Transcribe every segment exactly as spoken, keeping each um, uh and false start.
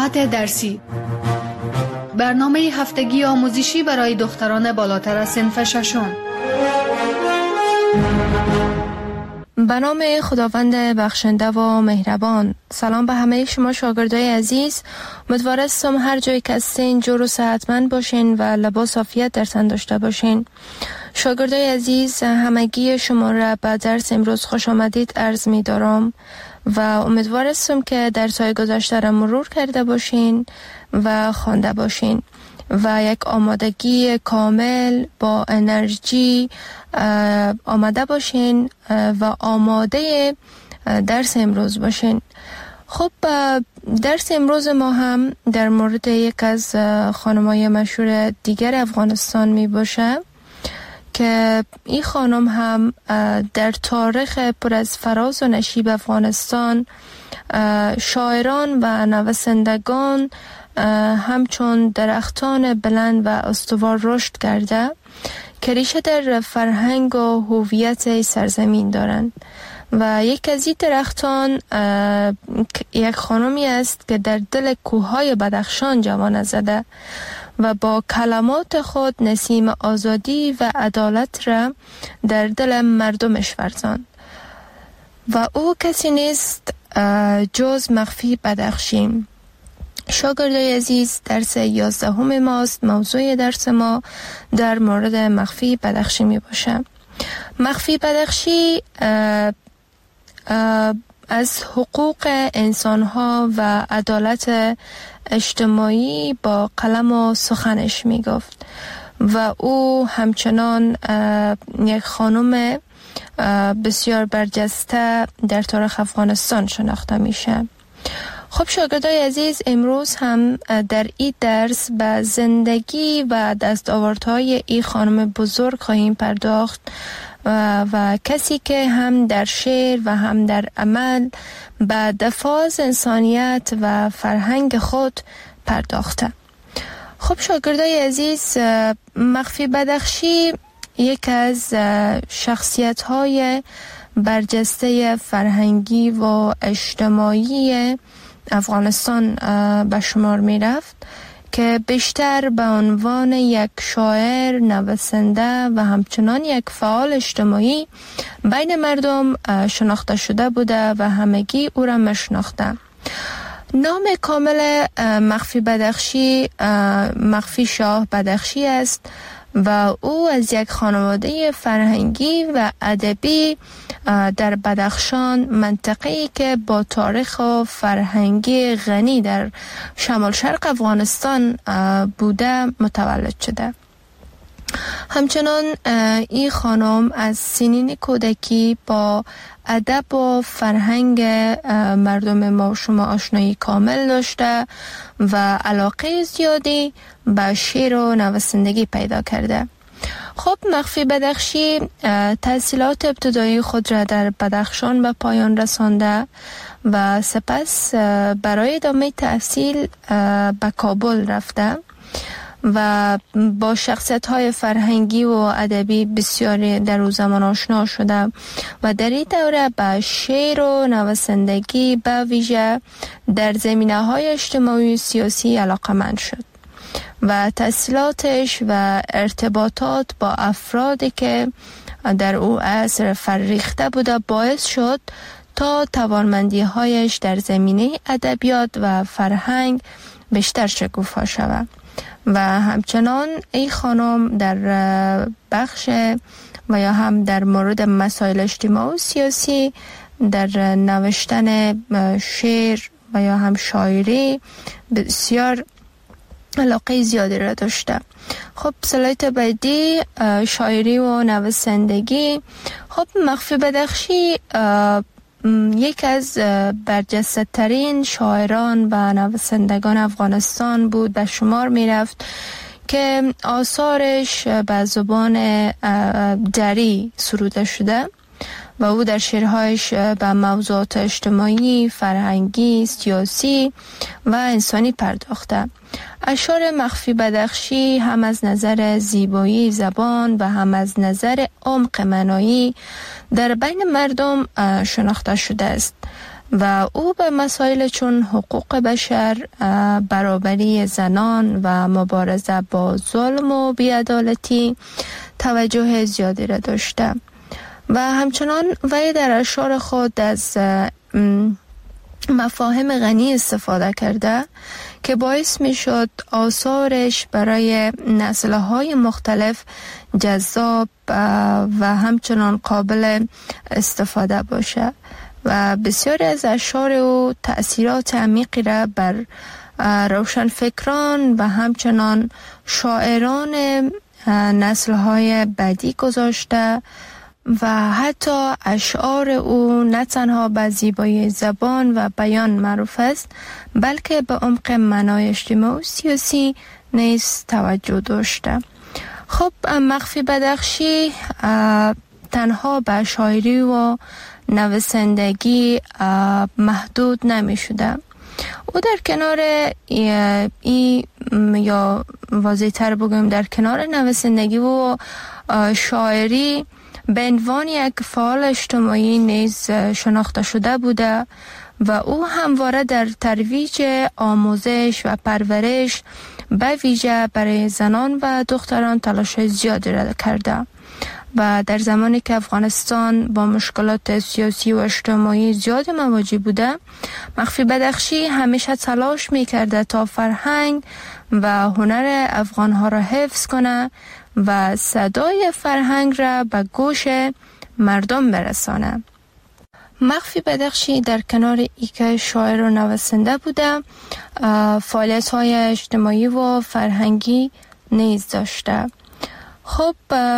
ساعت درسی، برنامه هفتگی آموزشی برای دختران بالاتر از صنف ششم. به نام خداوند بخشنده و مهربان. سلام به همه شما شاگردای عزیز. امیدوارم هر جایی که هستین جور و صحتمند باشین و لباس عافیت در تن داشته باشین. شاگردای عزیز، همگی شما را به درس امروز خوش آمدید عرض می دارم و امیدوارم که درس‌های گذشته را مرور کرده باشین و خوانده باشین و یک آمادگی کامل با انرژی آماده باشین و آماده درس امروز باشین. خب درس امروز ما هم در مورد یک از خانم‌های مشهور دیگر افغانستان می باشه که این خانم هم در تاریخ پر از فراز و نشیب افغانستان شاعران و نویسندگان همچون درختان بلند و استوار رشد کرده که ریشه در فرهنگ و هویت سرزمین دارند و یک از این درختان یک خانمی است که در دل کوههای بدخشان جوانه زده و با کلمات خود نسیم آزادی و عدالت را در دل مردمش ورزاند و او کسی نیست جز مخفی بدخشی. شاگردای عزیز، درس یازدهم ماست. موضوع درس ما در مورد مخفی بدخشی می باشه. مخفی بدخشی اه اه از حقوق انسانها و عدالت اجتماعی با قلم و سخنش می گفت و او همچنان یک خانم بسیار برجسته در تاریخ افغانستان شناخته میشه. خب شاگردای عزیز، امروز هم در این درس به زندگی و دستاوردهای این خانم بزرگ خواهیم پرداخت و, و کسی که هم در شعر و هم در عمل به دفاع از انسانیت و فرهنگ خود پرداخته. خب شاگردای عزیز، مخفی بدخشی یک از شخصیت‌های برجسته فرهنگی و اجتماعی افغانستان به شمار می رفت که بیشتر به عنوان یک شاعر، نویسنده و همچنان یک فعال اجتماعی بین مردم شناخته شده بوده و همگی او را میشناخته. نام کامل مخفی بدخشی مخفی شاه بدخشی است و او از یک خانواده فرهنگی و ادبی در بدخشان، منطقه‌ای که با تاریخ و فرهنگی غنی در شمال شرق افغانستان بوده متولد شده. همچنان این خانم از سنین کودکی با ادب و فرهنگ مردم ما و شما آشنایی کامل داشته و علاقه زیادی به شعر و نویسندگی پیدا کرده. خب مخفی بدخشی تحصیلات ابتدایی خود را در بدخشان به پایان رسانده و سپس برای ادامه تحصیل به کابل رفته و با شخصیت‌های فرهنگی و ادبی بسیاری در او زمان آشنا شده و در این دوره به شعر و نویسندگی به ویژه در زمینه‌های اجتماعی و سیاسی علاقه‌مند شد و تحصیلاتش و ارتباطات با افرادی که در او عصر فرریخته بوده باعث شد تا توانمندی‌هایش در زمینه ادبیات و فرهنگ بیشتر شکوفا شود و همچنان این خانم در بخش و یا هم در مورد مسائل اجتماعی و سیاسی در نوشتن شعر و یا هم شاعری بسیار علاقه زیادی را داشته. خب سلایت بعدی شاعری و نویسندگی. خب مخفی بدخشی یک از برجسته ترین شاعران و نویسندگان افغانستان بود به شمار می رفت که آثارش به زبان دری سروده شده و او در شعرهایش به موضوعات اجتماعی، فرهنگی، سیاسی و انسانی پرداخته. اشعار مخفی بدخشی هم از نظر زیبایی زبان و هم از نظر عمق معنایی در بین مردم شناخته شده است و او به مسائل چون حقوق بشر، برابری زنان و مبارزه با ظلم و بی‌عدالتی توجه زیادی را داشته و همچنان وی در اشعار خود از مفاهیم غنی استفاده کرده که باعث می شد آثارش برای نسل‌های مختلف جذاب و همچنان قابل استفاده باشه و بسیاری از اشعار او تأثیرات عمیقی را بر روشنفکران و همچنان شاعران نسل‌های بعدی گذاشته و حتی اشعار او نه تنها به زیبایی زبان و بیان معروف است، بلکه به عمق معنای اجتماعی و سیاسی نیز توجه داشته. خب مخفی بدخشی تنها به شاعری و نویسندگی محدود نمی شده. او در کنار ای, ای یا واضح تر بگویم در کنار نویسندگی و شاعری به عنوان یک فعال اجتماعی نیز شناخته شده بوده و او همواره در ترویج آموزش و پرورش به ویژه برای زنان و دختران تلاش زیادی را کرده و در زمانی که افغانستان با مشکلات سیاسی و اجتماعی زیاد مواجه بوده، مخفی بدخشی همیشه تلاش می‌کرده تا فرهنگ و هنر افغان‌ها را حفظ کنه و صدای فرهنگ را به گوش مردم برسانه. مخفی بدخشی در کنار اینکه شاعر و نویسنده بوده، فعالیت‌های اجتماعی و فرهنگی نیز داشته. خب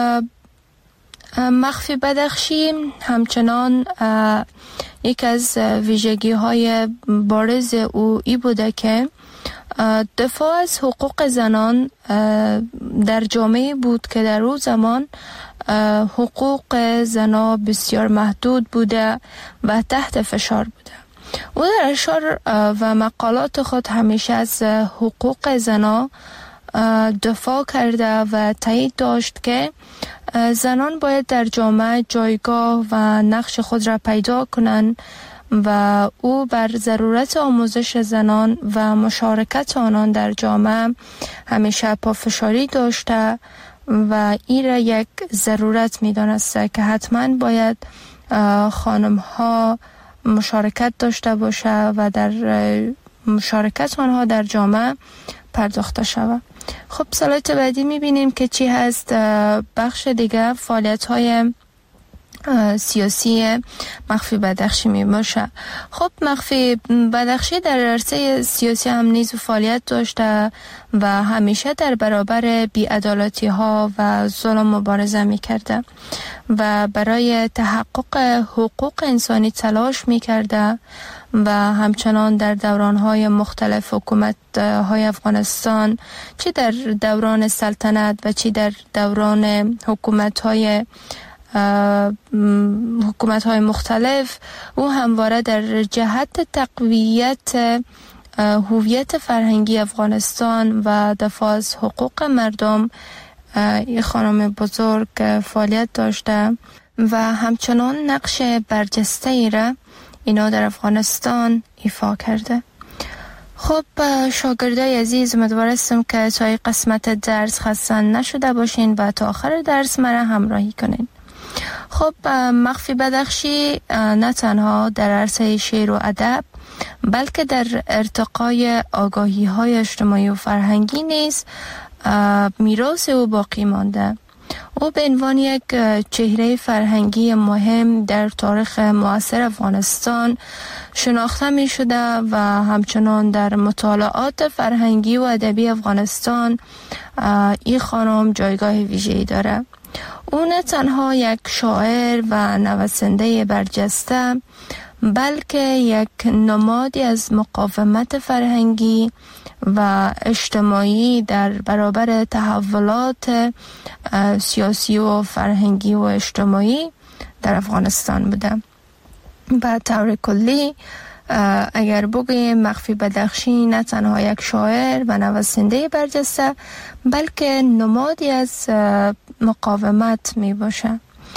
مخفی بدخشی همچنان یک از ویژگی‌های بارز او ای بوده که دفاع از حقوق زنان در جامعه بود که در اون زمان حقوق زنان بسیار محدود بوده و تحت فشار بوده. او در اشعار و مقالات خود همیشه از حقوق زنان دفاع کرده و تایید داشت که زنان باید در جامعه جایگاه و نقش خود را پیدا کنند و او بر ضرورت آموزش زنان و مشارکت آنان در جامعه همیشه پافشاری داشته و این را یک ضرورت می دانسته که حتما باید خانم ها مشارکت داشته باشه و در مشارکت آنها در جامعه پرداخته شود. خب سلایت بعدی می بینیم که چی هست. بخش دیگه فعالیت های سیاسی مخفی بدخشی می باشه. خب مخفی بدخشی در عرصه سیاسی هم نیز فعالیت داشته و همیشه در برابر بی‌عدالتی ها و ظلم مبارزه می کرده و برای تحقق حقوق انسانی تلاش می کرده و همچنان در دوران‌های مختلف حکومت های افغانستان، چه در دوران سلطنت و چه در دوران حکومت های حکومت های مختلف، او همواره در جهت تقویت هویت فرهنگی افغانستان و دفاع از حقوق مردم این خانم بزرگ فعالیت داشته و همچنان نقش برجسته ای را اینا در افغانستان ایفا کرده. خب شاگردای عزیز، امیدوار هستم که تا این قسمت درس خسته نشده باشین و تا آخر درس مرا همراهی کنین. خب مخفی بدخشی نه تنها در عرصه شعر و ادب بلکه در ارتقای آگاهی های اجتماعی و فرهنگی نیز میراث او باقی مانده. او به عنوان یک چهره فرهنگی مهم در تاریخ معاصر افغانستان شناخته می شده و همچنان در مطالعات فرهنگی و ادبی افغانستان این خانم جایگاه ویژه‌ای داره. او نه تنها یک شاعر و نویسنده برجسته بلکه یک نمادی از مقاومت فرهنگی و اجتماعی در برابر تحولات سیاسی و فرهنگی و اجتماعی در افغانستان بوده. به طور کلی اگر بگوییم مخفی بدخشی نه تنها یک شاعر و نویسنده برجسته بلکه نمادی از مقاومت می باشه.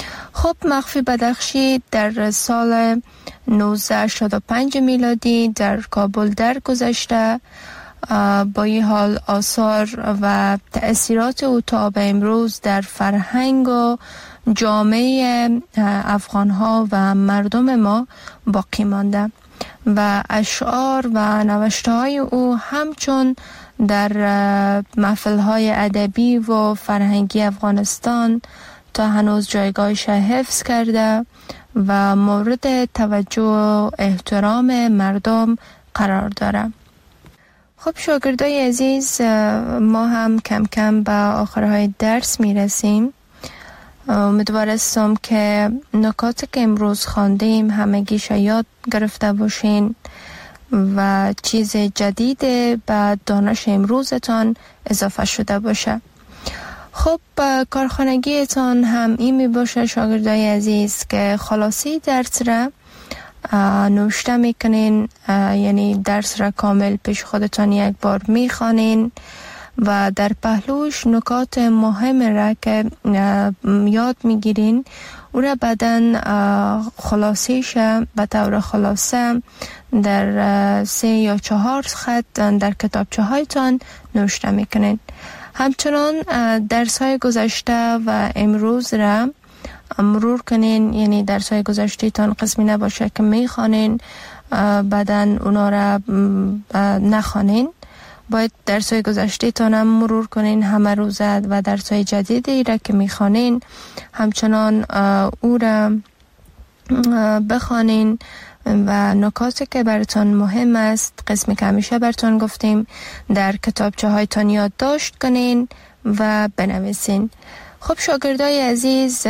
خب مخفی بدخشی در سال نوزده هشتاد و پنج میلادی در کابل درگذشته. با این حال آثار و تأثیرات او تا به امروز در فرهنگ و جامعه افغانها و مردم ما باقی مانده و اشعار و نوشته‌های او همچون در محفل‌های ادبی و فرهنگی افغانستان تا هنوز جایگاهش حفظ کرده و مورد توجه و احترام مردم قرار داره. خب شاگردای عزیز، ما هم کم کم به آخرهای درس میرسیم. امیدوار هستم که نکاتی که امروز خواندیم همگیش یاد گرفته باشین و چیز جدید به دانش امروزتان اضافه شده باشه. خب کارخانگیتان هم این می باشه شاگردای عزیز که خلاصی درس را نوشته میکنین، یعنی درس را کامل پیش خودتان یک بار میخوانین و در پهلوش نکات مهم را که یاد میگیرین او را بعدن خلاصیش به طور خلاصه در سه یا چهار خط در کتابچه هایتان نوشته میکنین. همچنان درس های گذشته و امروز را مرور کنین، یعنی درس های گذشته تان قسمی نباشه که میخوانین بعدن اونا را نخوانین. باید درس های گذشته تان هم مرور کنین همه روزه و درس های جدیدی را که میخوانین همچنان او را بخوانین و نکاتی که براتون مهم است، قسمی که همیشه براتون گفتیم، در کتابچه هایتان یادداشت کنین و بنویسین. خب شاگردای عزیز،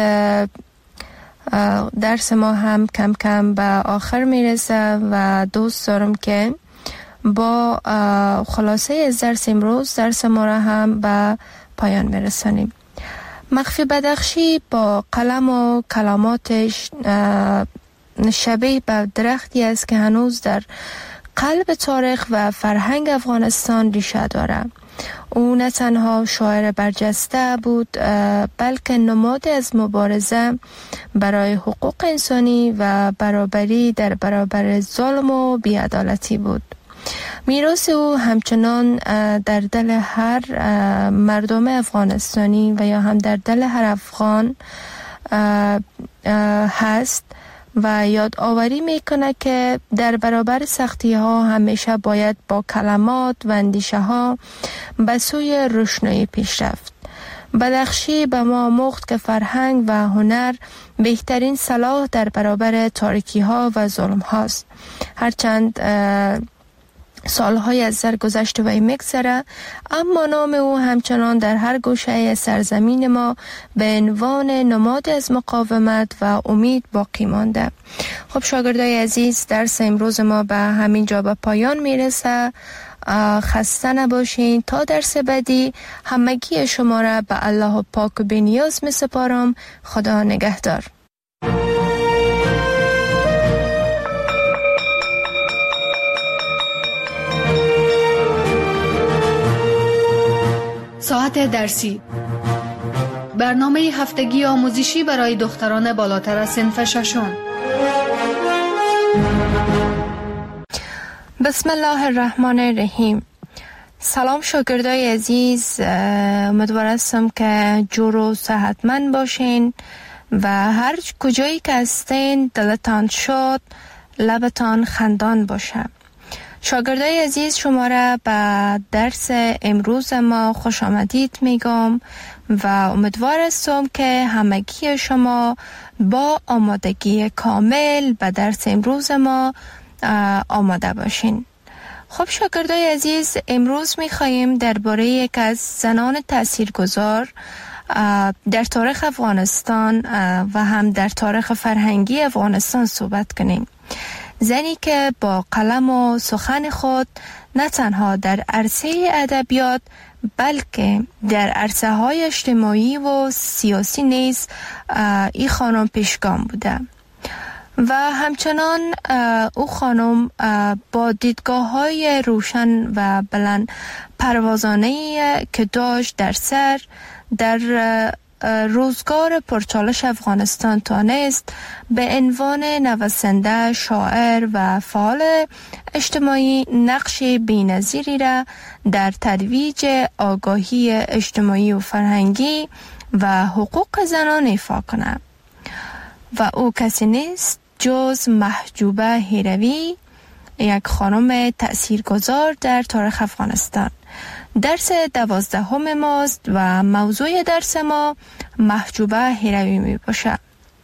درس ما هم کم کم به آخر میرسه و دوست دارم که با خلاصه از درس امروز درس ما را هم به پایان برسانیم. مخفی بدخشی با قلم و کلماتش شبیه به درختی است که هنوز در قلب تاریخ و فرهنگ افغانستان ریشه داره. او نه تنها شاعر برجسته بود بلکه نماد از مبارزه برای حقوق انسانی و برابری در برابر ظلم و بی‌عدالتی بود. میراث او همچنان در دل هر مردم افغانستانی و یا هم در دل هر افغان هست و یادآوری میکنه که در برابر سختی ها همیشه باید با کلمات و اندیشه ها به سوی روشنایی پیش رفت. بدخشی به ما آموخت که فرهنگ و هنر بهترین سلاح در برابر تاریکی ها و ظلم هاست. هرچند سالهای از سر گذشته و میگذره، اما نام او همچنان در هر گوشه سرزمین ما به عنوان نماد از مقاومت و امید باقی مانده. خب شاگردای عزیز، درس امروز ما به همین جا به پایان میرسه. خسته نباشین. تا درس بعدی همگی شما را به الله پاک و بی‌نیاز می سپارم. خدا نگهدار. ساعت درسی، برنامه هفتگی آموزشی برای دختران بالاتر از صنف ششم. بسم الله الرحمن الرحیم. سلام شاگردای عزیز، امیدوار هستم که جور و صحتمند باشین و هر کجایی که هستین دلتان شاد، لبتان خندان باشه. شاگردای عزیز، شما را به درس امروز ما خوش آمدید میگم و امیدوار هستم که همگی شما با آمادگی کامل به درس امروز ما آماده باشین. خب شاگردای عزیز، امروز میخواییم درباره یک از زنان تاثیرگذار در تاریخ افغانستان و هم در تاریخ فرهنگی افغانستان صحبت کنیم. زنی که با قلم و سخن خود نه تنها در عرصه ادبیات بلکه در عرصه های اجتماعی و سیاسی نیز این خانم پیشگام بوده و همچنان او خانم با دیدگاه های روشن و بلند پروازانه که داشت در سر در روزگار پرچالش افغانستان تانست به عنوان نویسنده، شاعر و فعال اجتماعی نقش بی‌نظیری را در ترویج آگاهی اجتماعی و فرهنگی و حقوق زنان ایفا کند و او کسی نیست جز محجوبه هیروی، یک خانم تأثیرگذار در تاریخ افغانستان. درس دوازدهم ماست و موضوع درس ما محجوبه هیروی می باشه.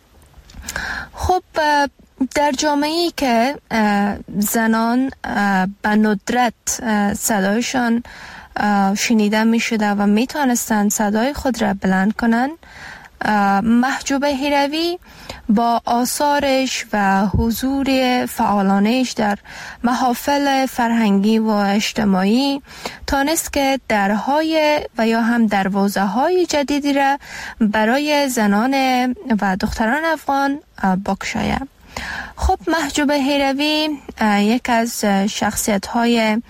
خب در جامعه‌ای که زنان به ندرت صدایشان شنیده می شده و می توانستند صدای خود را بلند کنند، محجوبه هیروی با آثارش و حضور فعالانش در محافل فرهنگی و اجتماعی تانست که درهای و یا هم دروازه های جدیدی را برای زنان و دختران افغان بگشاید. خب محجوبه هیروی یک از شخصیت های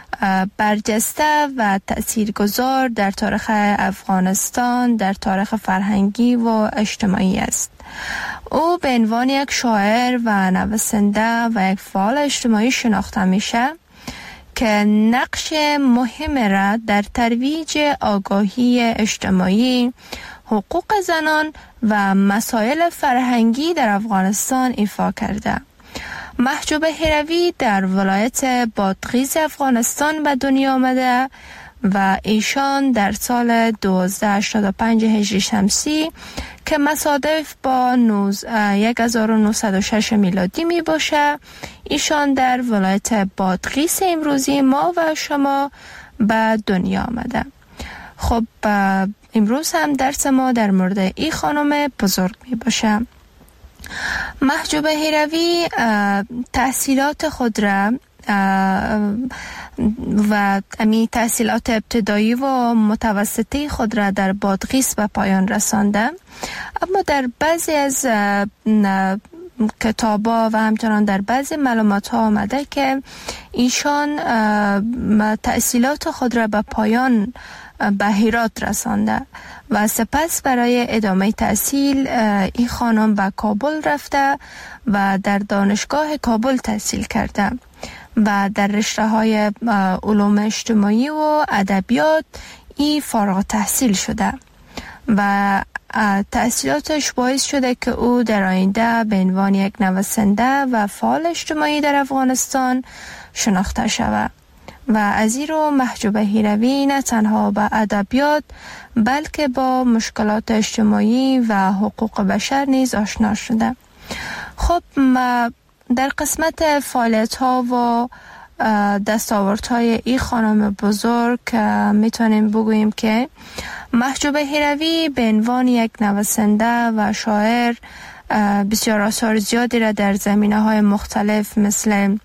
برجسته و تأثیرگذار در تاریخ افغانستان، در تاریخ فرهنگی و اجتماعی است. او به عنوان یک شاعر و نویسنده و یک فعال اجتماعی شناخته میشه که نقش مهم را در ترویج آگاهی اجتماعی، حقوق زنان و مسائل فرهنگی در افغانستان ایفا کرده. محجوبه هیروی در ولایت بادغیس افغانستان به دنیا آمده و ایشان در سال دوازده هشتاد و پنج هجری شمسی که مصادف با هزار و نهصد و شش میلادی می باشه، ایشان در ولایت بادغیس امروزی ما و شما به دنیا آمده. خب امروز هم درس ما در مورد این خانم بزرگ می باشه. محجوبه هیروی تحصیلات خود را و امی تحصیلات ابتدایی و متوسطی خود را در بادغیس به پایان رسانده، اما در بعضی از کتابا و همچنان در بعضی معلومات ها آمده که ایشان تحصیلات خود را به پایان به هرات رسانده و سپس برای ادامه تحصیل این خانم به کابل رفته و در دانشگاه کابل تحصیل کرده و در رشته های علوم اجتماعی و ادبیات ای فارغ تحصیل شده و تحصیلاتش باعث شده که او در آینده به عنوان یک نویسنده و فعال اجتماعی در افغانستان شناخته شود. و از این رو محجوبه هیروی نه تنها با ادبیات بلکه با مشکلات اجتماعی و حقوق بشر نیز آشنا شده. خب در قسمت فعالیت ها و دستاورد های این خانم بزرگ میتونیم بگوییم که محجوبه هیروی به عنوان یک نویسنده و شاعر بسیار آثار زیادی را در زمینه های مختلف مثل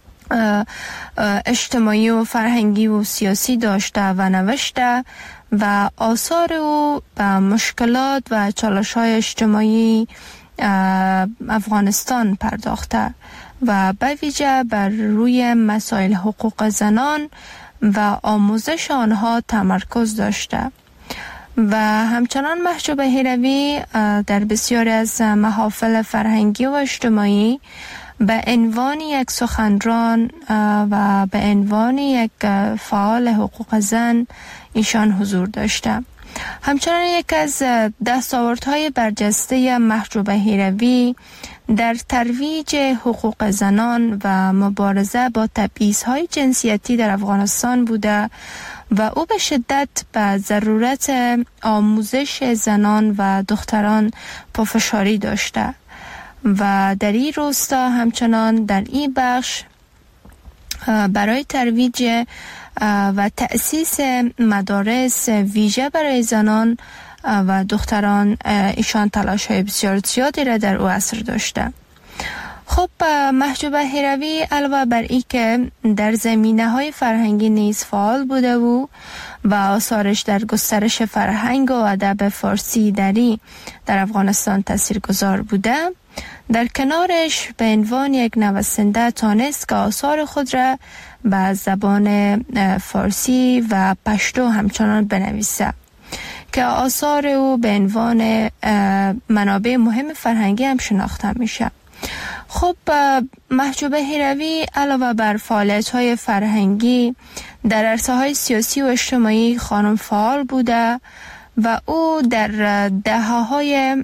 اجتماعی و فرهنگی و سیاسی داشته و نوشته و آثار او به مشکلات و چالش‌های اجتماعی افغانستان پرداخته و به ویژه بر روی مسائل حقوق زنان و آموزش آنها تمرکز داشته و همچنان محجوبه هیروی در بسیاری از محافل فرهنگی و اجتماعی به عنوان یک سخنران و به عنوان یک فعال حقوق زن ایشان حضور داشته. همچنان یک از دستاوردهای برجسته محجوبه هیروی در ترویج حقوق زنان و مبارزه با تبعیض‌های جنسیتی در افغانستان بوده و او به شدت به ضرورت آموزش زنان و دختران پافشاری داشته و در این راستا همچنان در این بخش برای ترویج و تأسیس مدارس ویژه برای زنان و دختران ایشان تلاش‌های بسیار زیادی را در او عصر داشته. خب محجوبه هیروی علاوه بر این که در زمینه‌های فرهنگی نیز فعال بوده و و آثارش در گسترش فرهنگ و ادب فارسی دری در افغانستان تاثیرگذار بوده، در کنارش به عنوان یک نویسنده تانست که آثار خود را به زبان فارسی و پشتو همچنان بنویسه که آثار او به عنوان منابع مهم فرهنگی هم شناخته میشه. خب محجوب هیروی علاوه بر فعالیت‌های فرهنگی در عرصه‌های سیاسی و اجتماعی خانم فعال بوده و او در دهه‌های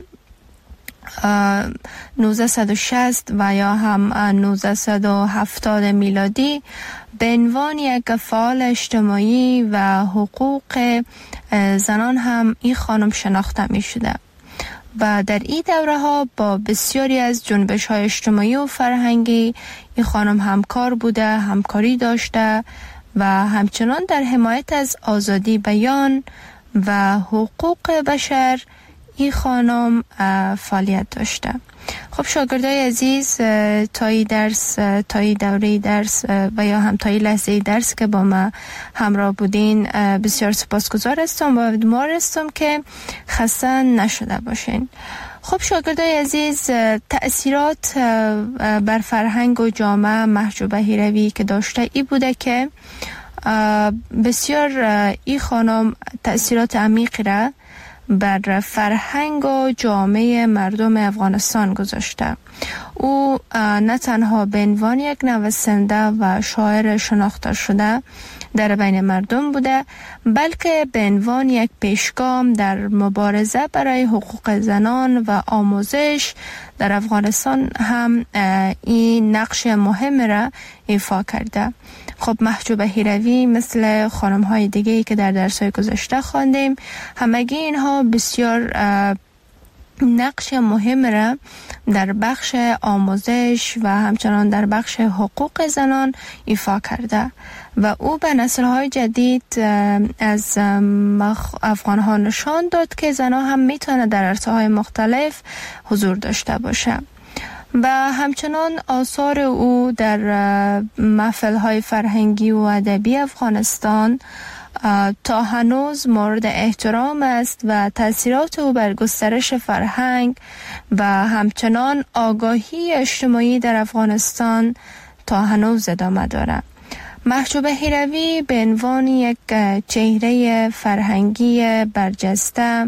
نوزده و شصت و یا هم نوزده و هفتاد میلادی به عنوان یک فعال اجتماعی و حقوق زنان هم این خانم شناخته می شده و در این دوره ها با بسیاری از جنبش های اجتماعی و فرهنگی این خانم همکار بوده، همکاری داشته و همچنان در حمایت از آزادی بیان و حقوق بشر این خانم فعالیت داشته. خب شاگردای عزیز، تایی درس تایی دوره درس و یا هم تایی لحظه درس که با ما همراه بودین بسیار سپاسگزار هستم و امیدوار هستم که خسته نشده باشین. خب شاگردای عزیز، تأثیرات بر فرهنگ و جامعه محجوب هیروی که داشته ای بوده که بسیار این خانم تأثیرات عمیقی را بر فرهنگ و جامعه مردم افغانستان گذاشته. او نه تنها به عنوان یک نویسنده و شاعر شناخته شده در بین مردم بوده، بلکه به عنوان یک پیشگام در مبارزه برای حقوق زنان و آموزش در افغانستان هم این نقش مهم را ایفا کرده. خب محجوب هیروی مثل خانم های دیگه‌ای که در درس‌های گذشته خواندیم، همگی اینها بسیار نقش مهم را در بخش آموزش و همچنان در بخش حقوق زنان ایفا کرده و او به نسل‌های جدید از افغان‌ها نشان داد که زنان هم میتونه در عرصه‌های مختلف حضور داشته باشه. و همچنان آثار او در محفل‌های فرهنگی و ادبی افغانستان تا هنوز مورد احترام است و تأثیرات او بر گسترش فرهنگ و همچنان آگاهی اجتماعی در افغانستان تا هنوز ادامه دارد. محجوب هیروی به عنوان یک چهره فرهنگی برجسته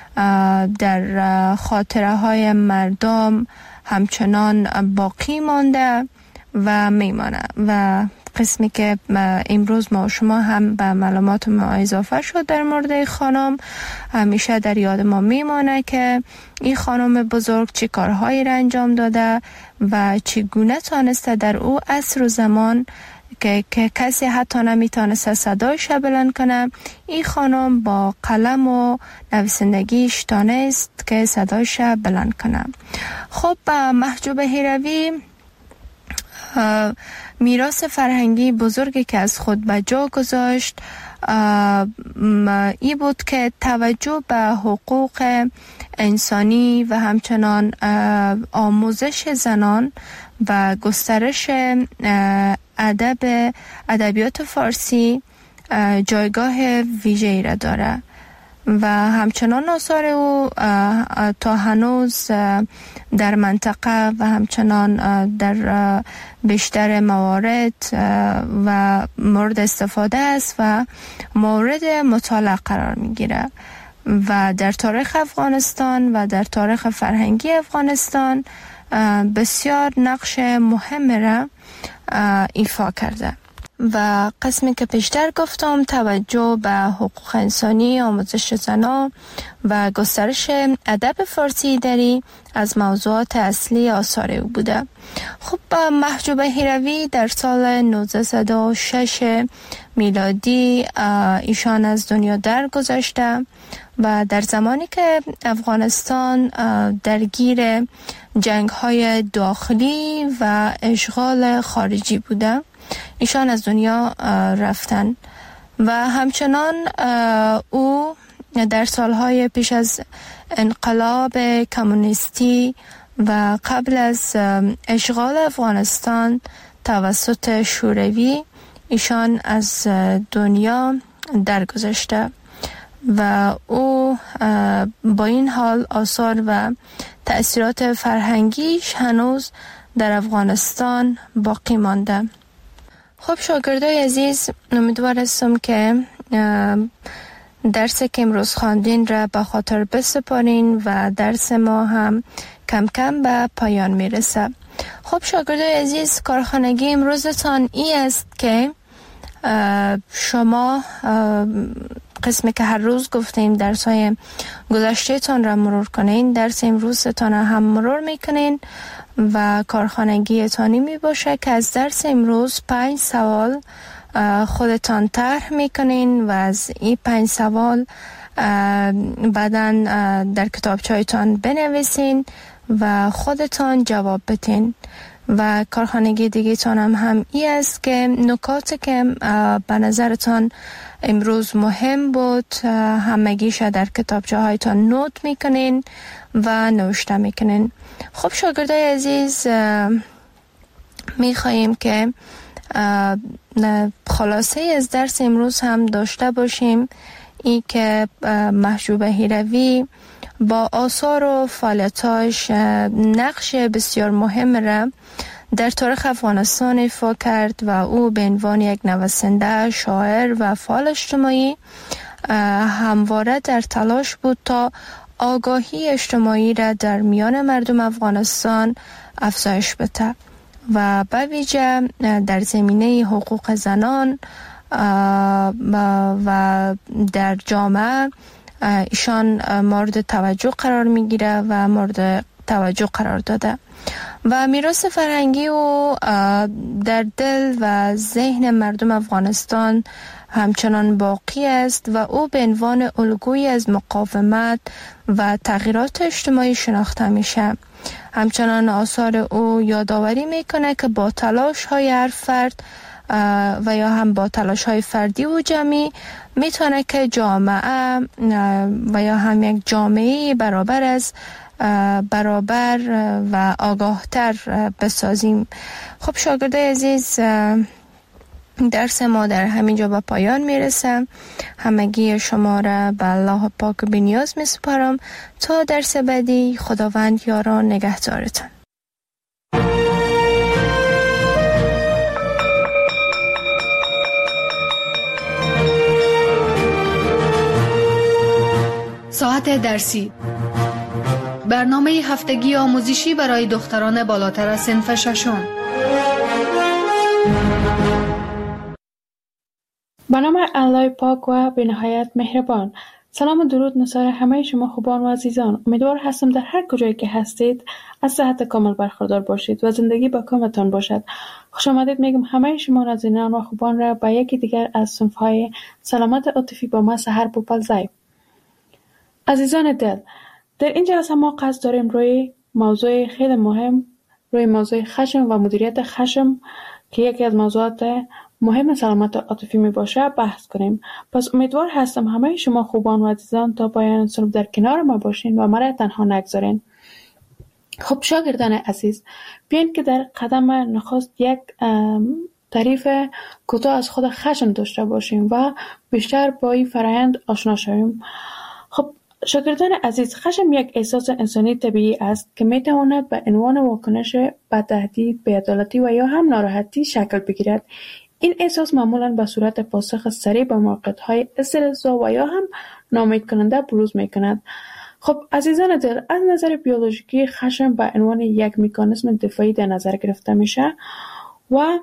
در خاطره های مردم همچنان باقی مانده و میمانه و قسمی که امروز ما و شما هم به معلومات ما اضافه شد در مورد خانم همیشه در یاد ما میمانه که این خانم بزرگ چی کارهایی را انجام داده و چگونه تانسته در او عصر و زمان که, که کسی حتی نمیتونسته صدایش بلند کنه، این خانم با قلم و نویسندگیش تانست که صدایش بلند کنه. خب محجوب هیروی میراث فرهنگی بزرگی که از خود به جا گذاشت ای بود که توجه به حقوق انسانی و همچنان آموزش زنان و گسترش ادب ادبیات فارسی جایگاه ویژه‌ای را داره و همچنان آثار او تا هنوز در منطقه و همچنان در بیشتر موارد و مورد استفاده است و مورد مطالعه قرار میگیره و در تاریخ افغانستان و در تاریخ فرهنگی افغانستان بسیار نقش مهم را ایفا کرده. و قسمی که پیشتر گفتم توجه به حقوق انسانی، آموزش زنان و گسترش ادب فارسی دری از موضوعات اصلی آثار او بوده. خب محجوب هیروی در سال نوزده و شش میلادی ایشان از دنیا درگذشته و در زمانی که افغانستان درگیر جنگ‌های داخلی و اشغال خارجی بوده ایشان از دنیا رفتن و همچنان او در سالهای پیش از انقلاب کمونیستی و قبل از اشغال افغانستان توسط شوروی ایشان از دنیا درگذشته و او با این حال آثار و تأثیرات فرهنگیش هنوز در افغانستان باقی مانده. خب شاگردای عزیز، امیدوار هستم که درس که امروز خواندین را به خاطر بسپارین و درس ما هم کم کم به پایان میرسه. خب شاگردای عزیز، کارخانگی امروزتان ای است که شما قسمی که هر روز گفتیم درس های گذشته تان را مرور کنین، درس امروزتان هم مرور میکنین و کارخانگی تانی می باشه که از درس امروز پنج سوال خودتان طرح میکنین و از این پنج سوال بعداً در کتابچه‌تان بنویسین و خودتان جواب بدین. و کارخانگی دیگه تان هم, هم ای است که نکاتی که به نظرتان امروز مهم بود همگیش در کتابچه هایتان نوت میکنین و نوشته میکنین. خب شاگردای عزیز، میخواییم که خلاصه از درس امروز هم داشته باشیم، ای که محجوب هیروی با آثار و فعالیتاش نقش بسیار مهم را در تاریخ افغانستان ایفا کرد و او به عنوان یک نویسنده، شاعر و فعال اجتماعی همواره در تلاش بود تا آگاهی اجتماعی را در میان مردم افغانستان افزایش بده و به ویژه در زمینه حقوق زنان و در جامعه ایشان مورد توجه قرار میگیره و مورد توجه قرار داده و میراث فرهنگی او در دل و ذهن مردم افغانستان همچنان باقی است و او به عنوان الگویی از مقاومت و تغییرات اجتماعی شناخته میشه. همچنان آثار او یادآوری میکنه که با تلاش های هر فرد و یا هم با تلاش های فردی و جمعی میتونه که جامعه و یا هم یک جامعه برابر از برابر و آگاهتر بسازیم. خب شاگردای عزیز، درس ما در همینجا به پایان میرسه. همگی شما را به الله پاک بنیاز میسپارم تا درس بعدی. خداوند یاران نگهدارتان. ساعت درسی، برنامه هفتگی آموزشی برای دختران بالاتر از صنف ششم. به نام الله پاک و به نهایت مهربان. سلام و درود نثار همه شما خوبان و عزیزان. امیدوار هستم در هر کجایی که هستید از صحت کامل برخوردار باشید و زندگی با کامتان باشد. خوش آمدید میگم همه شما نازنینان و خوبان را به یکی دیگر از صنف‌های سلامت عاطفی با ما سحر بوپلزای. عزیزان دل، در این جلسه ما قصد داریم روی موضوع خیلی مهم، روی موضوع خشم و مدیریت خشم که یکی از موضوعات مهم سلامت عاطفی می باشه بحث کنیم. پس امیدوار هستم همه شما خوبان و عزیزان تا پایان صنف در کنار ما باشین و مرا تنها نگذارین. خب شاگردان عزیز، بیاین که در قدم نخست یک تعریف کوتاه از خود خشم داشته باشیم و بیشتر با این فرآیند آشنا شویم. خب شاگردان عزیز، خشم یک احساس انسانی طبیعی است که می تواند به عنوان واکنش به تهدید، بی‌عدالتی و یا هم ناراحتی شکل بگیرد. این احساس معمولاً به صورت پاسخ سریع به موقعیت‌های استرس‌زا و یا هم ناامید کننده بروز می‌کند. خب عزیزان دل، از نظر بیولوژیکی خشم به عنوان یک مکانیزم دفاعی در نظر گرفته میشه و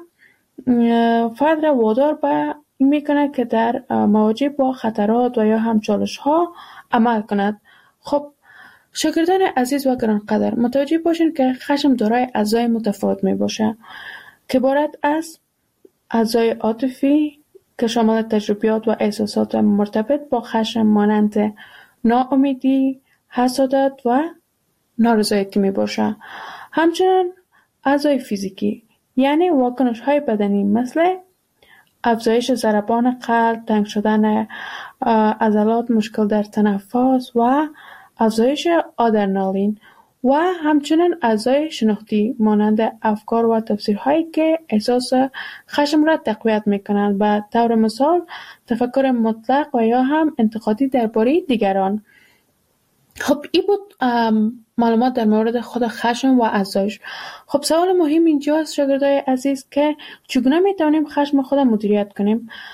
فرد را وادار به این می‌کند که در مواجهه با خطرات و یا هم چالش‌ها عمل کند. خب شاگردان عزیز و گرانقدر، متوجه باشین که خشم دارای اجزای متفاوت می باشه که عبارت از اجزای عاطفی که شامل تجربیات و احساسات مرتبط با خشم مانند ناامیدی، حسادت و نارضایتی می باشه. همچنین اجزای فیزیکی یعنی واکنش های بدنی مثل افزایش ضربان قلب، تنگ شدن عضلات، مشکل در تنفس و افزایش آدرنالین و همچنین اعضای شناختی مانند افکار و تفسیرهایی که احساس خشم را تقویت میکنند. به طور مثال تفکر مطلق و یا هم انتقادی درباره دیگران. خب این بود معلومات در مورد خود خشم و اعضایش. خب سوال مهم اینجاست شاگردای عزیز که چگونه میتونیم خشم خود مدیریت کنیم؟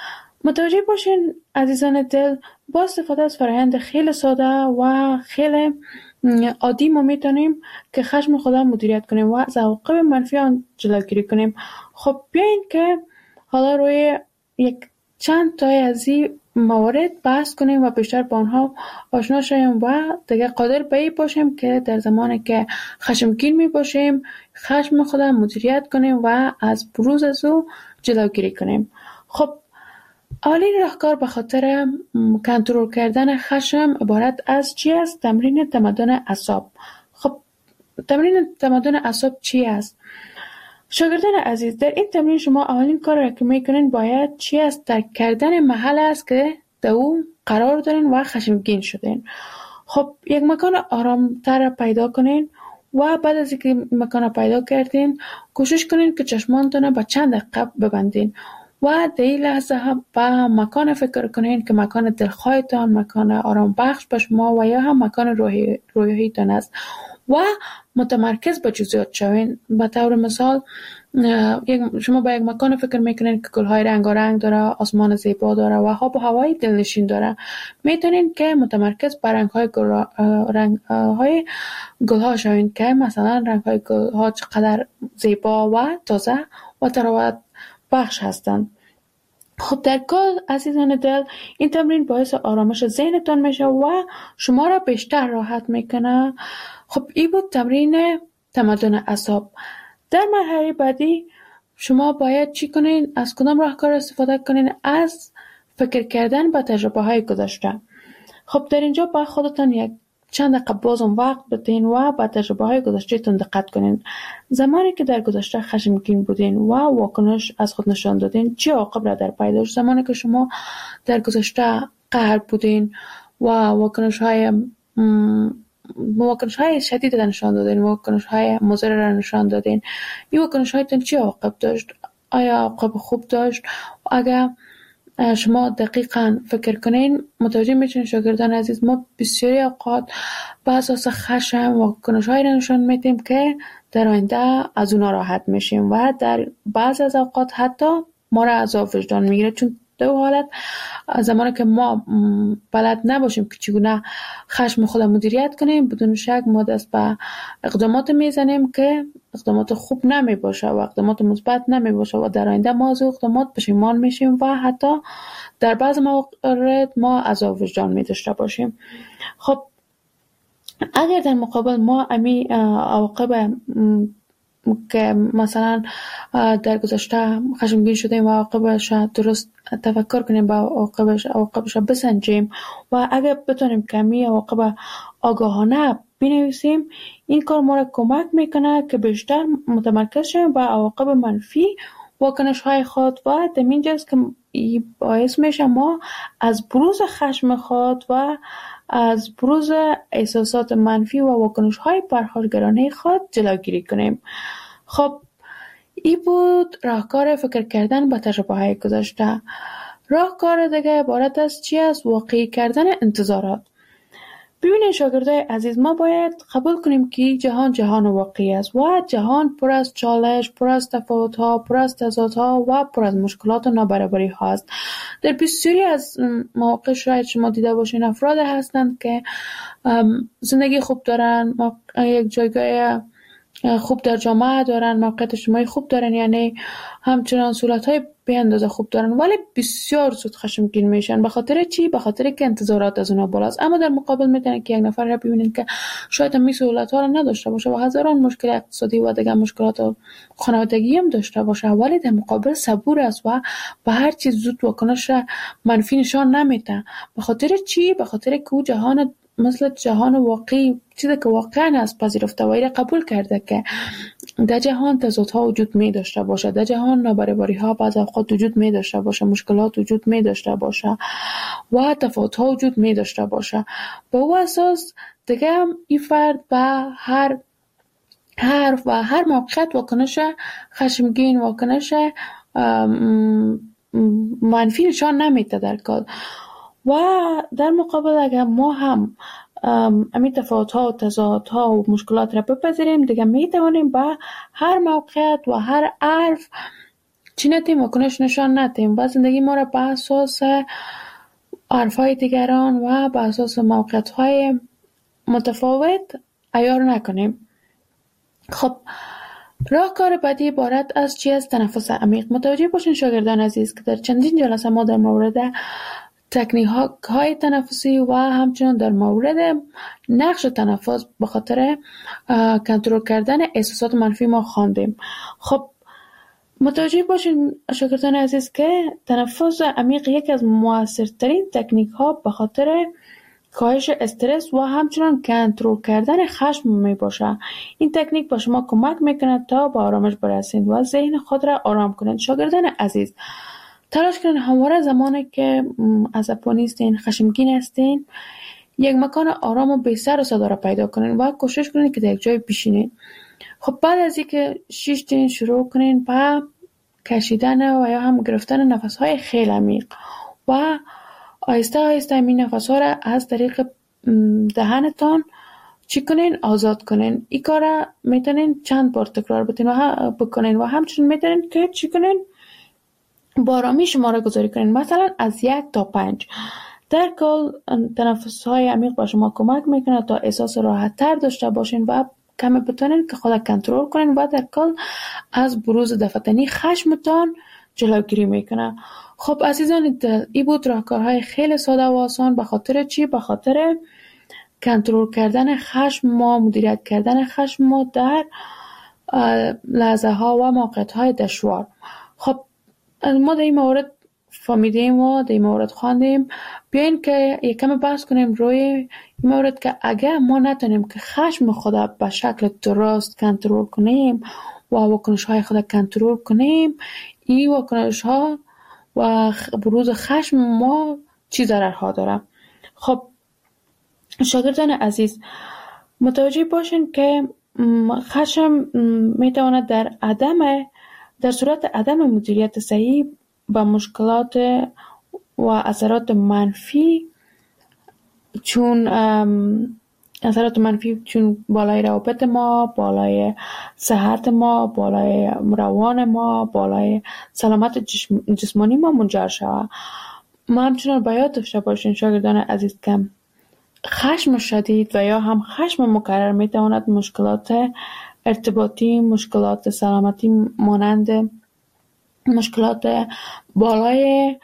متوجه باشین عزیزان دل، با استفاده از فرآیند خیلی ساده و خیلی عادی ما میتونیم که خشم خودم مدیریت کنیم و از عواقب منفی آن جلوگیری کنیم. خب بیاین که حالا روی یک چند تای از این موارد بحث کنیم و بیشتر با آنها آشنا شویم و دیگه قادر به این باشیم که در زمانی که خشمگین می باشیم خشم خودم مدیریت کنیم و از بروز از او جلوگیری کنیم. خب اولین راهکار به خاطر کنترل کردن خشم عبارت از چی است؟ تمرین تمدن اعصاب. خب تمرین تمدن اعصاب چی است؟ شاگردان عزیز، در این تمرین شما اولین کار را که میکنین باید چی است؟ درک کردن محل است که در او قرار دارین و خشمگین شدین. خب یک مکان آرامتر پیدا کنین و بعد از اینکه مکان پیدا کردین کوشش کنین که چشمانتون به چند دقیقه ببندین و در این لحظه هم به مکان فکر کنین که مکان دلخواهتان، مکان آرام بخش به شما و یا هم مکان روحی روحیتان است و متمرکز به جزئیات شوین. به طور مثال شما به یک مکان فکر میکنین که گلهای رنگارنگ داره، آسمان زیبا داره و آب و هوای دلنشین داره. میتونین که متمرکز بر رنگهای گل رنگهای گلها شوین که مثلا رنگهای گلها چقدر زیبا و تازه و تراوت بخش هستند. خب در کل عزیزان دل، این تمرین باعث آرامش ذهنتان میشه و شما را بیشتر راحت میکنه. خب این بود تمرین تمدن اعصاب. در مرحله بعدی شما باید چی کنین؟ از کدام راهکار استفاده کنین؟ از فکر کردن به تجربه های گذشته. خب در اینجا با خودتان یک چند دقیقه بازم وقت بدین و به تجربه های گذشته تون دقت کنین. زمانی که در گذشته خشمگین بودین و واکنش از خود نشان دادین چه عواقب را در پی داشت؟ زمانی که شما در گذشته قهر بودین و واکنش های واکنش های شدید را نشان دادین، واکنش های مضر را نشان دادین، این واکنش هایتون چه عواقب داشت؟ آیا عواقب خوب داشت؟ اگر شما دقیقاً فکر کنین متوجه میشین شاگردان عزیز، ما بسیاری اوقات به اساس خشم و واکنش‌هایی را نشان میدیم که در آینده از اونا راحت میشیم و در بعض از اوقات حتی ما را عذاب وجدان میگیره، چون در حالت زمانی که ما بلد نباشیم که چگونه خشم خود مدیریت کنیم، بدون شک ما دست به اقدامات میزنیم که اقدامات خوب نمی باشه و اقدامات مثبت نمی باشه و در آینده ما از اقدامات پشیمان میشیم و حتی در بعض موارد ما عذاب وجدان می داشته باشیم. خب اگر در مقابل ما امی عواقب که مثلا در گذشته خشمگین شدیم و عواقبش درست تفکر کنیم با عواقبش عواقبش بسنجیم و اگر بتونیم کمی عواقب آگاهانه بنویسیم، این کار ما را کمک میکنه که بیشتر متمرکز شیم با عواقب منفی واکنش های خود و در اینجاست که باعث میشه ما از بروز خشم خود و از بروز احساسات منفی و واکنش های پرخاشگرانه خود جلوگیری کنیم. خب این بود راهکار فکر کردن با تجربه های گذشته. راهکار دیگه عبارت از چی است؟ واقعی کردن انتظارات. ببینید شاگردای عزیز، ما باید قبول کنیم که جهان جهان واقعی است و جهان پر از چالش، پر از تفاوت‌ها، پر از تضادها و پر از مشکلات و نابرابری ها است. در بسیاری از مواقع شاید شما دیده باشین افراد هستند که زندگی خوب دارن، یک جایگاه خوب در جامعه دارن، موقعیت اجتماعی خوب دارن، یعنی همچنان سهولت‌های به اندازه خوب دارن، ولی بسیار زود خشمگین میشن. به خاطر چی؟ به خاطر که انتظارات از اونها بالاست. اما در مقابل میتونن که یک نفر را ببینید که شاید هم این سهولت‌ها را نداشته باشه و هزاران مشکل اقتصادی و دیگر مشکلات خانوادگی هم داشته باشه، ولی در مقابل صبور است و به هر چیز زود واکنش منفی نشان نمیده. به خاطر چی؟ به خاطر که او جهان مثل جهان واقعی، چیزی که واقعا است پذیرفته و این قبول کرده که در جهان تضادها وجود می داشته باشه، در جهان نابرابری ها بعض اوقات وجود می داشته باشه، مشکلات وجود می داشته باشه و تفاوت ها وجود می داشته باشه. با او اساس دیگه هم این فرد به هر حرف و هر موقعیت واکنش خشمگین، واکنش منفی نشان نمیده در کل. و در مقابل اگر ما هم امی تفاوت‌ها و تضادها و مشکلات را بپذیریم، دیگه می توانیم با هر موقعیت و هر حرف چی نتیم واکنش نشان ندیم و زندگی ما را به اساس حرفهای دیگران و به اساس موقعیت‌های متفاوت عیار نکنیم. خب راهکار بعدی عبارت از چی است؟ تنفس عمیق. متوجه باشین شاگردان عزیز که در چندین جلسه ما در مورد تکنیک های تنفسی و همچنین در مورد نقش تنفس به خاطر کنترل کردن احساسات منفی ما خواندیم. خب متوجه باشین شاگردان عزیز که تنفس عمیق یکی از موثرترین تکنیک ها به خاطر کاهش استرس و همچنان کنترل کردن خشم می باشه. این تکنیک با شما کمک میکنه تا به آرامش برسید و ذهن خود را آرام کنید. شاگردان عزیز تلاش کنید همواره زمانی که عصبانی هستین، خشمگین هستین، یک مکان آرام و بی سر و صدا را پیدا کنید و کوشش کنید که در یک جای بشینید. خب بعد از اینکه شیشتین شروع کنید با کشیدن و یا هم گرفتن نفس‌های خیلی عمیق و آهسته آهسته این نفس‌ها را از طریق دهنتان چی کنین؟ آزاد کنین. این کار را میتونین چند بار تکرار بتین و بکنین و همچنین میتونین که چی کنین؟ با آرامی شماره گذاری کنین، مثلا از یک تا پنج. در کل تنفس‌های عمیق با شما کمک میکنه تا احساس راحت تر داشته باشین و کمی بتونین که خود کنترل کنین و در کل از بروز دفتنی خشمتان جلوگیری میکنه. خب عزیزان دل، این بود راهکارهای خیلی ساده و آسان. به خاطر چی؟ به خاطر کنترل کردن خشم ما، مدیریت کردن خشم ما در لحظه ها و موقعیت های دشوار. خب ما در این مورد فهمیدیم و در این مورد خواندیم. بیاین که یکم بحث کنیم روی این مورد که اگر ما نتونیم که خشم خود به شکل درست کنترل کنیم و واکنش های خود کنترل کنیم، این واکنش ها و بروز خشم ما چی ضررها داره. خب شاگردان عزیز متوجه باشین که خشم میتواند در عدم در صورت عدم مدیریت صحیح با مشکلات و اثرات منفی چون اثرات منفی چون بالای روابط ما، بالای صحت ما، بالای روان ما، بالای سلامت جسمانی ما منجر شود. ما همچنان باید داشته باشین شاگردان عزیز که خشم شدید و یا هم خشم مکرر میتواند مشکلات ارتباطی، مشکلات سلامتی مانند مشکلات بالای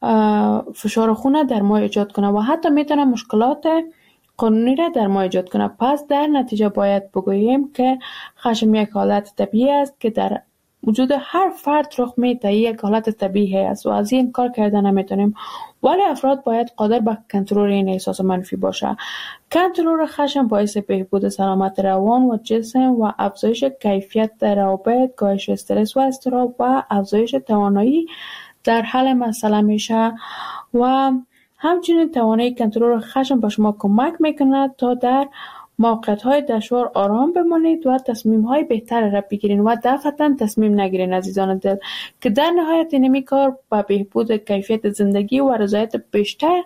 فشار خون در ما ایجاد کنه و حتی میتونه مشکلات قانونی را در ما ایجاد کنه. پس در نتیجه باید بگوییم که خشم یک حالت طبیعی است که در وجود هر فرد رخ میده، یک حالت طبیعی است و از این کار کردن نمیتونیم، ولی افراد باید قادر به کنترل این احساس منفی باشه. کنترل خشم باعث بهبود سلامت روان و جسم و افزایش کیفیت روابط، کاهش استرس و اضطراب و افزایش توانایی در حل مسئله میشه و همچنین توانایی کنترل خشم به شما کمک میکنه تا در موقعیت‌های دشوار آرام بمانید و تصمیم‌های بهتر را بگیرید و دفعتاً تصمیم نگیرید عزیزان دل، که در نهایت این کار به بهبود کیفیت زندگی و رضایت بیشتر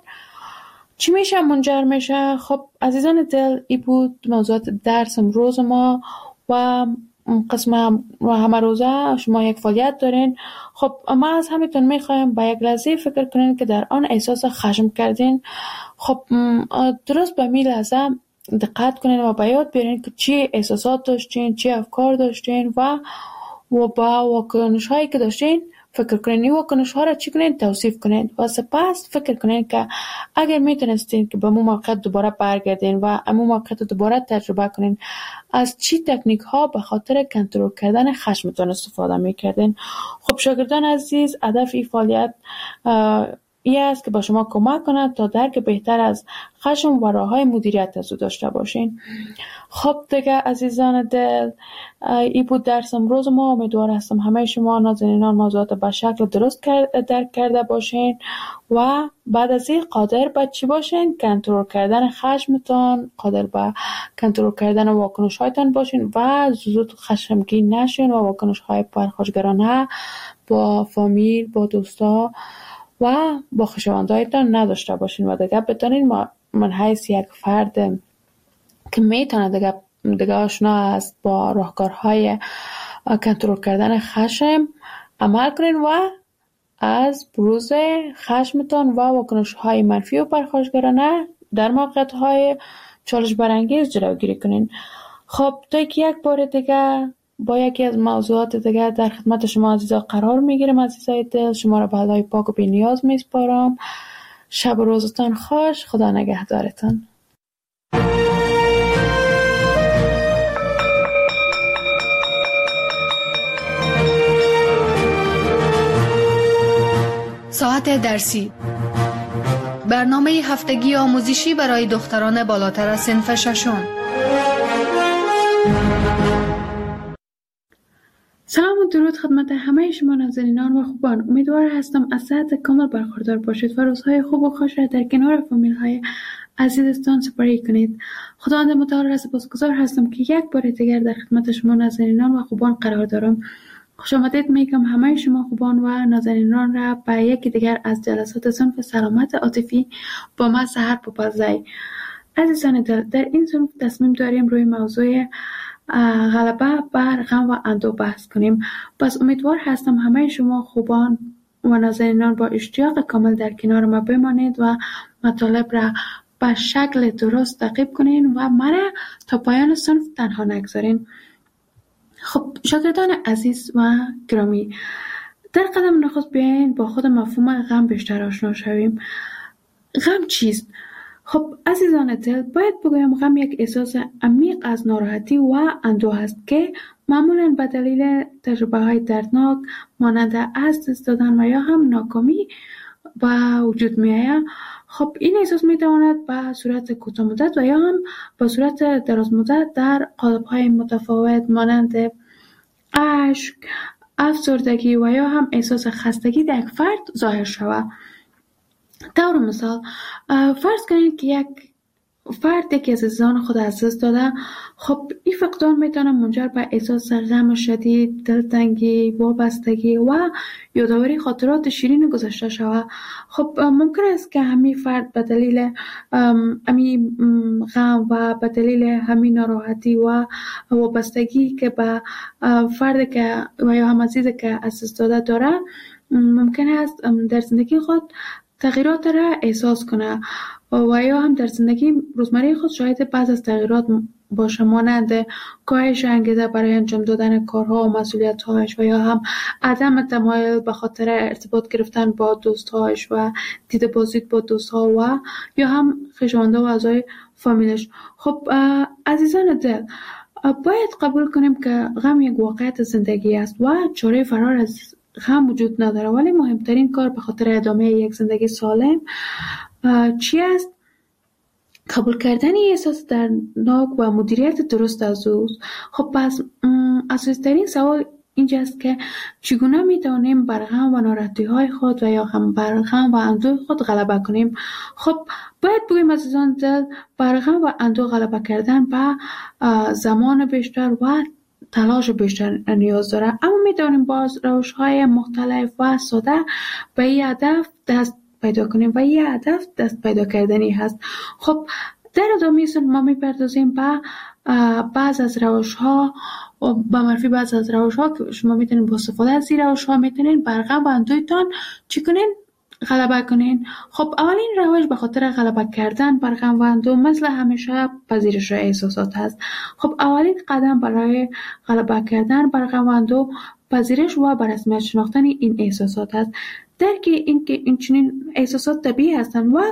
چی میشه منجر میشه. خب عزیزان دل، این بود موضوعات درس امروز ما و قسم همه روزه شما یک فعالیت دارین. خب ما از همیتون میخوایم با یک لحظه فکر کنین که در آن احساس خشم کردین. خب درست به می لحظه دقت کنین و به یاد بیارین که چی احساسات داشتین، چی افکار داشتین و و با واکنش هایی که داشتین فکر کنین. این واکنش ها را چی کنین؟ توصیف کنین و سپس فکر کنین که اگر میتونستین که به مو موقع دوباره برگردین و امو موقع دوباره تجربه کنین، از چی تکنیک ها به خاطر کنترل کردن خشمتون استفاده میکردین. خب شاگردان عزیز، هدف این فعالیت این است که با شما کمک کند تا درک بهتر از خشم و راه‌های مدیریت از او داشته باشین. خب دیگه عزیزان دل، این بود درس امروز ما. امیدوار هستم همه شما نازنینان موضوعات به شکل درست درک کرده باشین و بعد از این قادر به چی باشین؟ کنترل کردن خشمتان، قادر به کنترل کردن واکنش هایتان باشین و زود خشمگین نشین و واکنش های پرخاشگرانه با فامیل، با دوستا و با خویشاوندایتان نداشته باشین و دیگه بتونین من حیث یک فرد که میتونه دیگه دیگه آشنا است با راهکارهای کنترل کردن خشم عمل کنین و از بروز خشمتان و واکنش‌های منفی و پرخاشگرانه در موقعیت‌های چالش برانگیز جلوگیری کنین. خب تا که یک بار دیگه با یکی از موضوعات دیگه در خدمت شما عزیزا قرار میگیرم. عزیزای دل، شما را به الله پاک و بی نیاز میسپارم. شب و روزتان خوش. خدا نگهدارتان. ساعت درسی، برنامه هفتگی آموزشی برای دختران بالاتر از صنف ششم. سلام و درود خدمت همه شما نازنینان و خوبان. امیدوار هستم از صحت کامل برخوردار باشید و روزهای خوب و خوش را در کنار فامیل های عزیزتان سپری کنید. خداوند متعال را سپاسگزار هستم که یک بار دیگر در خدمت شما نازنینان و خوبان قرار دارم. خوش آمدید میگم همه شما خوبان و نازنینان را به یکی دیگر از جلسات صنف سلامت عاطفی با من سحر پوپزی. عزیزان دل، در این صنف تصمیم داریم روی موضوع غلبه بر غم و اندوه بحث کنیم. پس امیدوار هستم همه شما خوبان و نازنینان با اشتیاق کامل در کنار ما بمانید و مطالب را به شکل درست تعقیب کنین و مرا تا پایان صنف تنها نگذارین. خب شاگردان عزیز و گرامی، در قدم نخست بیاین با خود مفهوم غم بیشتر آشنا شویم. غم چیست؟ خب عزیزان دل، باید بگویم غم یک احساس عمیق از ناراحتی و اندوه است که معمولاً به دلیل تجربه های دردناک مانند از دست دادن و یا هم ناکامی به وجود می آید. خب این احساس می تواند به صورت کوتاه مدت و یا هم به صورت دراز مدت در قالب های متفاوت مانند اشک، افسردگی و یا هم احساس خستگی در یک فرد ظاهر شود. طور مثال فرض کنید که یک فرد یکی از عزیزان خود از دست داده. خب این فقدان میتونه منجر به احساس غم شدید، دلتنگی، وابستگی و یادآوری خاطرات شیرین گذشته شود. خب ممکن است که همین فرد به دلیل همین غم و به دلیل همین ناراحتی و وابستگی که به فرد که و یا هم عزیزی که از دست داده داره، ممکن است در زندگی خود تغییرات را احساس کنه و یا هم در زندگی روزمره خود شاهد بعض از تغییرات باشه، مانند کاهش انگیزه برای انجام دادن کارها و مسئولیت‌هایش و یا هم عدم تمایل به خاطر ارتباط گرفتن با دوست‌هایش و دید بازدید با دوست‌ها و یا هم خویشاوندان و اعضای فامیلش. خب عزیزان دل، باید قبول کنیم که غم یک واقعیت زندگی است و چاره فرار از غم وجود نداره، ولی مهمترین کار به خاطر ادامه یک زندگی سالم چی است؟ قبول کردن احساس دردناک و مدیریت درست از او. خب پس اساسی‌ترین سوال اینجاست که چگونه میتونیم بر غم و ناراحتی‌های خود و یا هم بر غم و اندوه خود غلبه کنیم. خب باید بگویم عزیزان دل، بر غم و اندوه غلبه کردن به زمان بیشتر و تلاش بیشتر نیاز داره، اما میتونیم باز روش‌های مختلف و ساده به این هدف دست پیدا کنیم و این هدف دست پیدا کردنی هست. خب در ادامه ما میپردازیم به بعض از روش‌ها و به معرفی بعض از روش‌ها که شما میتونین با استفاده از این روش‌ها میتونین بر غم و اندوهتان چی کنین؟ غلبه کنین. خب اولین روش به خاطر غلبه کردن بر غم و اندوه مثل همیشه پذیرش احساسات هست. خب اولین قدم برای غلبه کردن بر غم و اندوه پذیرش و به رسمیت شناختن این احساسات هست. درک این که این چنین احساسات طبیعی هستند و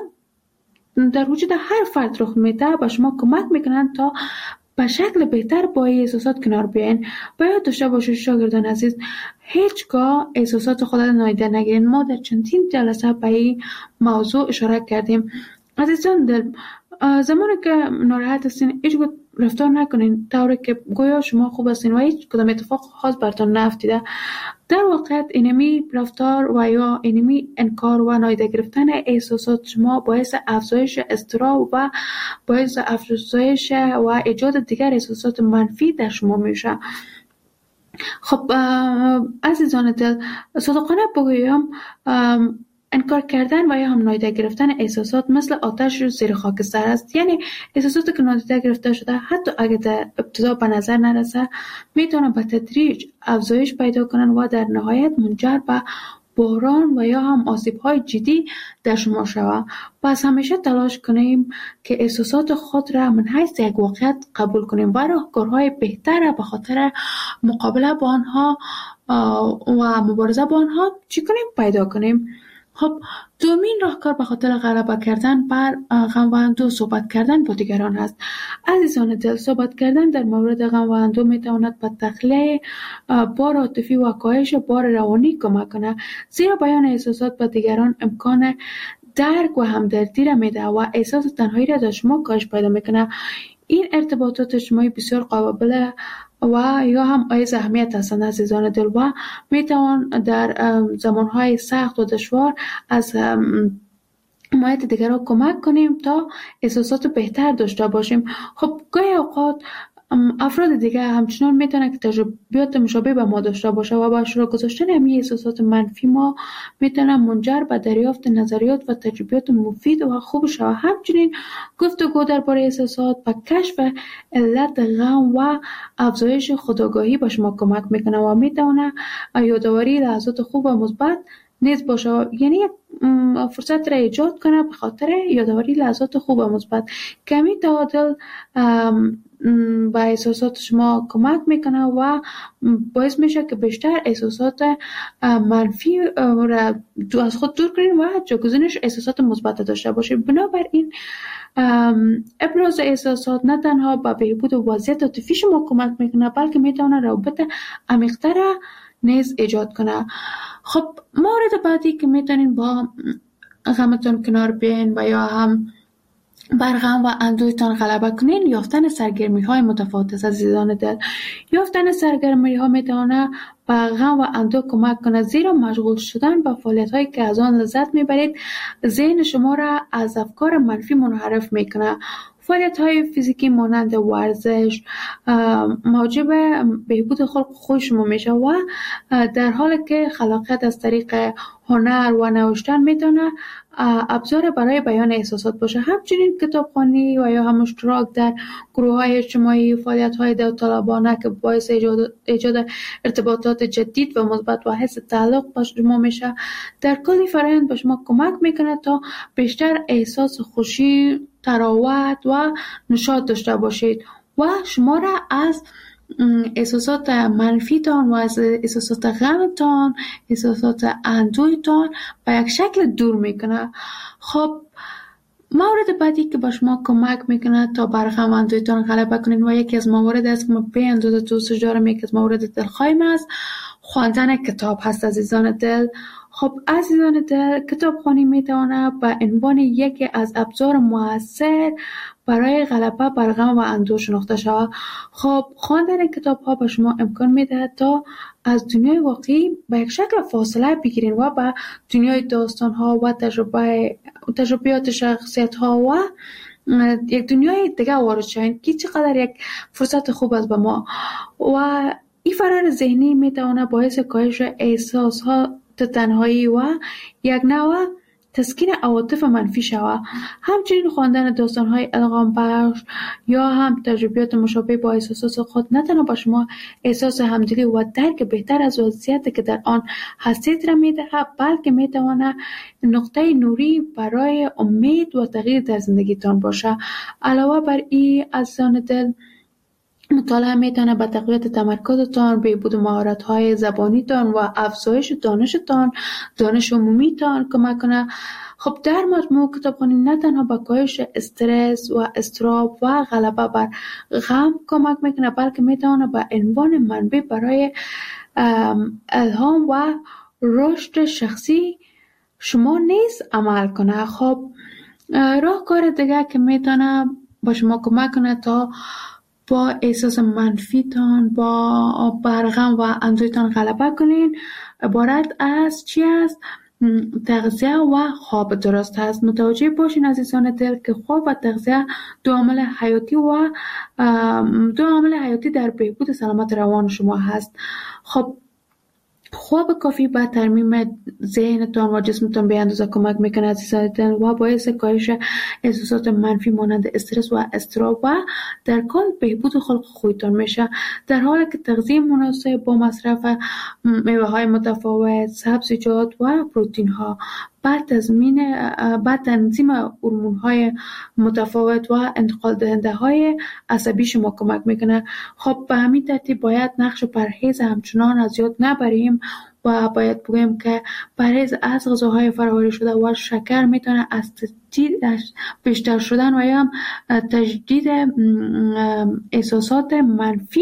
در وجود هر فرد رخ میده به شما کمک میکنند تا به شکل بهتر با احساسات کنار بیاین. باید داشته باشید شاگردان عزیز، هیچگاه احساسات خود را نادیده نگیرین. ما در چندین جلسه به این موضوع اشاره کردیم. عزیزان دل، زمانی که ناراحت هستین هیچ رفتار نکنین طوری که گویا شما خوب هستین و هیچ کدام اتفاق خاص براتون نیفتیده. در واقع اینمی رفتار و یا اینمی انکار و نادیده گرفتن احساسات شما باعث افزایش اضطراب و باعث افزایش و ایجاد دیگر احساسات منفی در شما میشه. خب عزیزان دل، صادقانه بگویم انکار کردن و یا هم نادیده گرفتن احساسات مثل آتش رو زیر خاکستر است. یعنی احساساتی که نادیده گرفته شده حتی اگه در ابتدا به نظر نرسه میتونن به تدریج افزایش پیدا کنن و در نهایت منجر به بحران و یا هم آسیب‌های جدی در شما شود. پس همیشه تلاش کنیم که احساسات خود را من حیث یک واقعیت قبول کنیم و راهکارهای بهتر به خاطر مقابله با آنها و مبارزه با آنها چی کنیم پیدا کنیم. خب دومین راهکار به خاطر غلبه کردن بر غم و اندوه صحبت کردن با دیگران است. عزیزان دل، صحبت کردن در مورد غم و اندوه میتواند به تخلیه بار عاطفی و کاهش بار روانی کمک کنه، زیرا بیان احساسات به دیگران امکان درک و همدردی را میده و احساس تنهایی را در شما کاهش پیدا میکنه. این ارتباطات اجتماعی بسیار قابل و یا هم ایز اهمیت هستند عزیزان دل و میتوان در زمانهای سخت و دشوار از حمایت دیگران کمک کنیم تا احساسات بهتر داشته باشیم. خب گاهی اوقات افراد دیگه همچنان میتونه که تجربیات مشابه به ما داشته باشه و با اشتراک گذاشتن همین احساسات منفی ما میتونه منجر به دریافت نظریات و تجربیات مفید و خوب شود. همچنین گفتگو درباره احساسات و کشف علت غم و افزایش خودآگاهی به شما کمک میکنه و میتونه یادآوری لحظات خوب و مثبت نیز باشه، یعنی فرصت را ایجاد کنه به خاطر یادآوری لحظات خوب و مثبت. کمی تعادل با احساسات شما کمک میکنه و باعث میشه که بیشتر احساسات منفی را از خود دور کنین و جایگزینش احساسات مثبت داشته باشید. بنابراین ابراز احساسات نه تنها به بهبود وضعیت عاطفی شما کمک میکنه بلکه میتونه روابط عمیق‌تر نیز ایجاد کنه. خب مورد بعدی که میتونین با غمتون کنار بیاین و یا هم بر غم و اندوهتان غلبه کنین یافتن سرگرمی های متفاوت است عزیزان دل. یافتن سرگرمی ها میتونه به غم و اندوه کمک کنه، زیرا مشغول شدن به فعالیت هایی که از آن لذت میبرید ذهن شما را از افکار منفی منحرف میکنه. فعالیت های فیزیکی مانند ورزش موجب بهبود خلق خوی شما میشه و در حالی که خلاقیت از طریق هنر و نوشتن میتونه ابزار برای بیان احساسات باشه. همچنین کتابخوانی و یا هم اشتراک در گروه های اجتماعی، فعالیت های داوطلبانه که باعث ایجاد, ایجاد ارتباطات جدید و مثبت و حس تعلق با شما میشه، در کلی فرآیند به شما کمک میکنه تا بیشتر احساس خوشی، تراوت و نشاط داشته باشید و شما را از احساسات منفیتان و از احساسات غمتان، احساسات اندوهتان به یک شکل دور میکنه. خب مورد بعدی که با شما کمک میکنه تا بر غم و اندوهتان غلبه کنین و یکی از موارد است که ما به اندازه دوست دارم، یکی از موارد دلخواهیم است خواندن کتاب هست عزیزان دل. خب عزیزان دل، کتابخوانی میتونه به عنوان یکی از ابزار مؤثر برای غلبه بر غم و اندوه شناخته شود. خب خواندن کتاب ها به شما امکان میده تا از دنیای واقعی به یک شکل فاصله بگیرین و به دنیای داستان ها و تجربه تجربیات شخصیت ها و یک دنیای دیگه وارد شوین که چقدر یک فرصت خوب است به ما. و این فرار ذهنی میتونه باعث کاهش احساس ها تنهایی و یک نوع تسکین عواطف منفی شود. همچنین خواندن داستان‌های الهام بخش یا هم تجربیات مشابه با احساسات خود نه تنها به شما احساس همدلی و درک بهتر از وضعیتی که در آن هستید را می‌دهد، بلکه می‌تواند نقطه نوری برای امید و تغییر در زندگیتان باشه. علاوه بر این عزیزان دل، مطالعه میتونه به تقویت تمرکزتان، بهبود مهارت‌های زبانیتان و افزایش دانشتان، دانش عمومیتان کمک کنه. خب در مجموع کتابخوانی نه تنها به کاهش استرس و اضطراب و غلبه بر غم کمک میکنه، بلکه میتونه به عنوان منبع برای الهام و رشد شخصی شما نیز عمل کنه. خب راهکار دیگه که میتونه با شما کمک کنه تا با احساس منفیتان، با برغم و اندوهتان غلبه کنین عبارت از چی است؟ تغذیه و خواب درست هست. متوجه باشین عزیزان دل که خواب و تغذیه دو عامل حیاتی و دو عامل حیاتی در بهبود سلامت روان شما هست. خب خواب کافی به ترمیم ذهنتان و جسمتان به اندازه کمک میکنه عزیزان دل و باعث کاهش احساسات منفی مانند استرس و اضطراب و در کل بهبود خلق خویتان میشه. در حالی که تغذیه مناسب با مصرف میوه های متفاوت، سبزیجات و پروتئین ها بعد تضمین بعد تنظیم هورمون های متفاوت و انتقال دهنده های عصبی شما کمک میکنه. خب به همین ترتیب باید نقش پرهیز همچنان از یاد نبریم و باید بگویم که پرهیز از غذاهای فرآوری شده و شکر میتونه از تجدید بیشتر شدن و یا تجدید احساسات منفی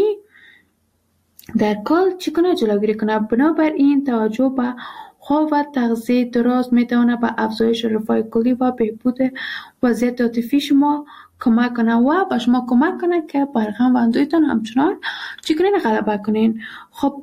در کل چی کنه جلوگیری کنه. بنابراین توجه به خواب و تغذیه درست میتونه به افزایش رفاه کلی و بهبود وضعیت عاطفی شما کمک کنه و به شما کمک کنه که بر غم و اندوهتان همچنان چی کنین غلبه کنین. خب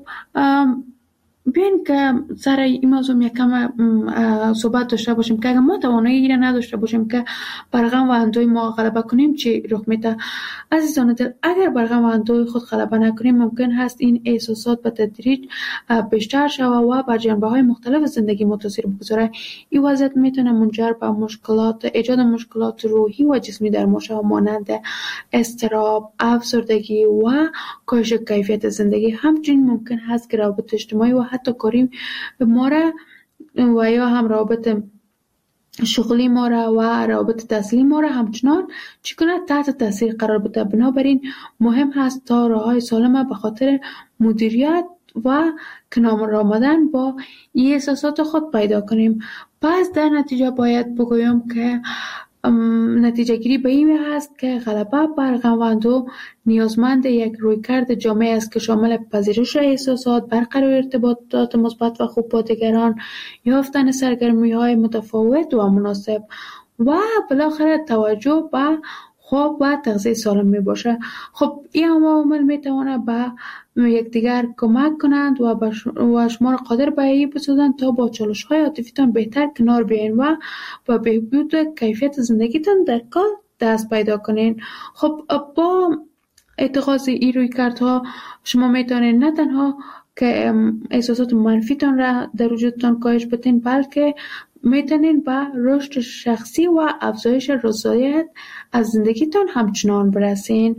بیاین که سر این موضوع یکم صحبت داشته باشیم که اگر ما توانایی ایره نداشته باشیم که بر غم و اندوه ما غلبه کنیم چی رخ میده. عزیزان دل، اگر بر غم و اندوه خود غلبه نکنیم ممکن هست این احساسات به تدریج بیشتر شود و بر جنبه های مختلف زندگی ما تاثیر بگذاره. این وضعیت میتونه منجر به مشکلات ایجاد مشکلات روحی و جسمی در ما شود مانند اضطراب، افسردگی و کاهش کیفیت زندگی. همچنین ممکن هست که روابط اجتماعی و حتی کاری ما را و یا هم روابط شغلی ما را و روابط تحصیلی ما را همچنان چی کنه تحت تاثیر قرار بده. بنابراین مهم هست تا راههای سالم به خاطر مدیریت و کنار آمدن با این احساسات خود پیدا کنیم. پس در نتیجه باید بگویم که نتیجه گیری به این هست که غلبه بر غم و اندوه نیازمند یک رویکرد جامع است که شامل پذیرش احساسات، برقرار ارتباطات مثبت و خوب با دیگران، یافتن سرگرمی‌های متفاوت و مناسب و بالاخره توجه به خواب و تغذیه سالم می باشه. خب این عوامل می تواند به یکدیگر کمک کنند و و شما را قادر به این بسازند تا با چالش‌های عاطفیتان بهتر کنار بیاین و با بهبود کیفیت زندگیتان در کل دست پیدا کنین. خب با اتخاذ این رویکردها شما میتونید نه تنها که احساسات منفیتان را در وجودتان کاهش بدین بلکه میتونین به رشد شخصی و افزایش رضایت از زندگیتان همچنان برسین.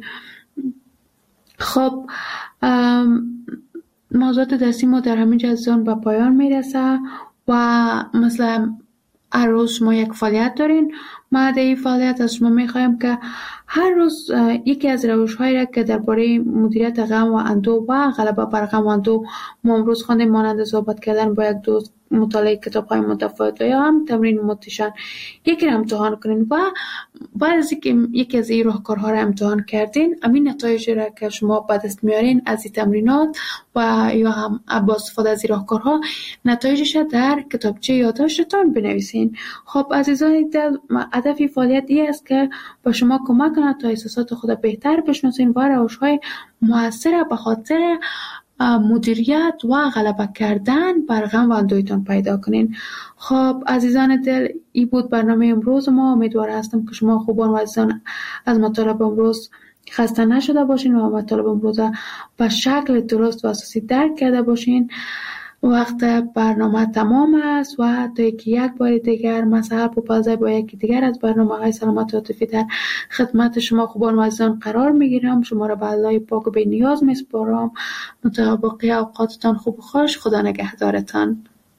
خب موضوعات درسی ما در همین جزان به پایان میرسه و مثلا هر روز شما یک فعالیت دارین. ما در این فعالیت از شما میخوایم که هر روز یکی از روش‌هایی را که درباره مدیریت غم و اندوه و غلبه بر غم و اندوه ما امروز خواندیم مانند صحبت کردن با یک دوست، مطالعه کتاب‌های متفاوت یا هم تمرین موتیشن یکی را امتحان کنین و بعد از اینکه یکی از این راهکارها را امتحان کردین همین نتایج را که شما به دست میارین از این تمرینات و یا هم با استفاده از این راهکارها نتایجش در کتابچه یادداشتتان بنویسین. خب عزیزان دل، هدف فعالیت این است که با شما کمک کنه تا احساسات خود بهتر بشناسین و روش‌های مؤثر به خاطر مدیریت و غلبه کردن بر غم و اندوهتان پیدا کنین. خب عزیزان دل، این بود برنامه امروز ما. امیدوار هستم که شما خوبان و عزیزان از مطالب امروز خسته نشده باشین و مطالب امروز به شکل درست و اساسی درک کرده باشین. وقت برنامه تمام است و تا اینکه یک بار دیگر من سحر پوپلزی با یکی دیگر از برنامه های سلامت عاطفی در خدمت شما خوبان و عزیزان قرار میگیرم. شما را به الله پاک و بی نیاز میسپارم. مطابق اوقاتتان خوب و خوش. خدا نگهدارتان.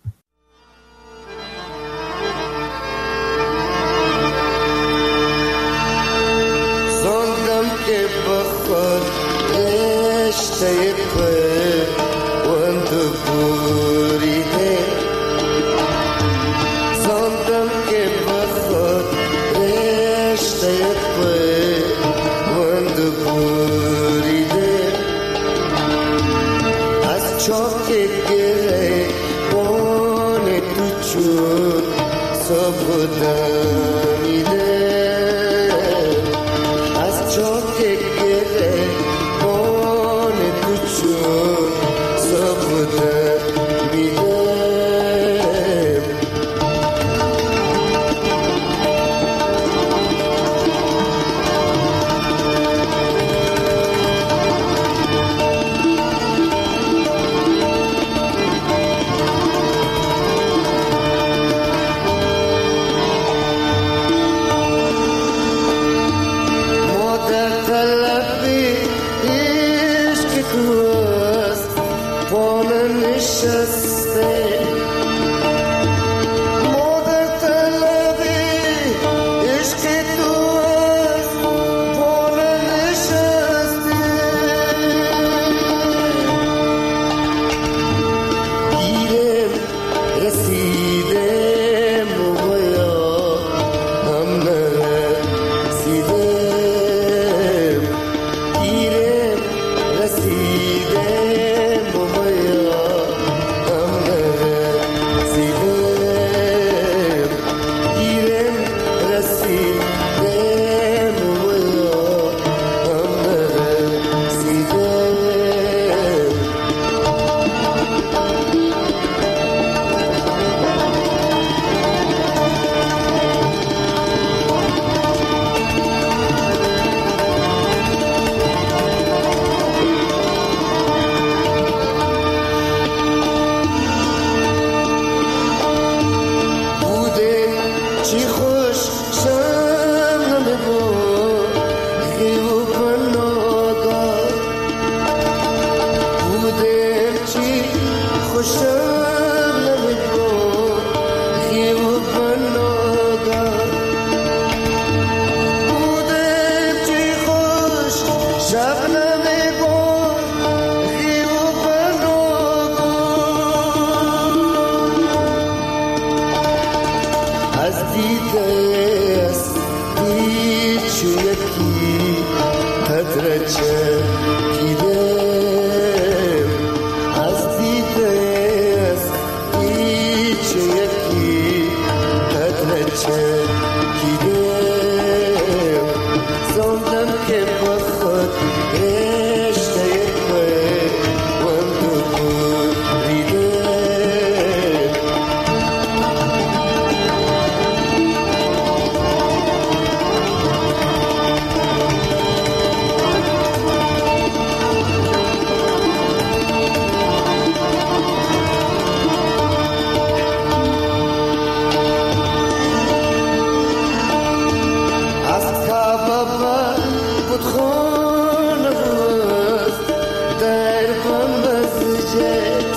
زندم که بخور رشته پر وانتو بوریده، زندم که بخور رشته پر وانتو بوریده، از چاک گره بان تو چون سبودمیده، از چاک گره بان تو چون سبودمیده. تو است بانه نشسته مادر طلبی عشق تو است بانه نشسته گیرم رسیدم و یا هم نرسیدم گیرم رسیدم و یا هم نرسیدم گیرم رسیدم و یا هم نرسیدم چی خوش شم نمی‌بود خیو پناهگاه بودم چی خوشم نمی‌بود خیو پناهگاه بودم چی خوش شب نمی‌بود خیو پناهگاه از دیده است هیچ یکی قدر چکیدم از دیده است هیچ یکی قدر چکیدم زندم که با خود رشته پیوند بریدم از کباب بود خانه بود در مسجد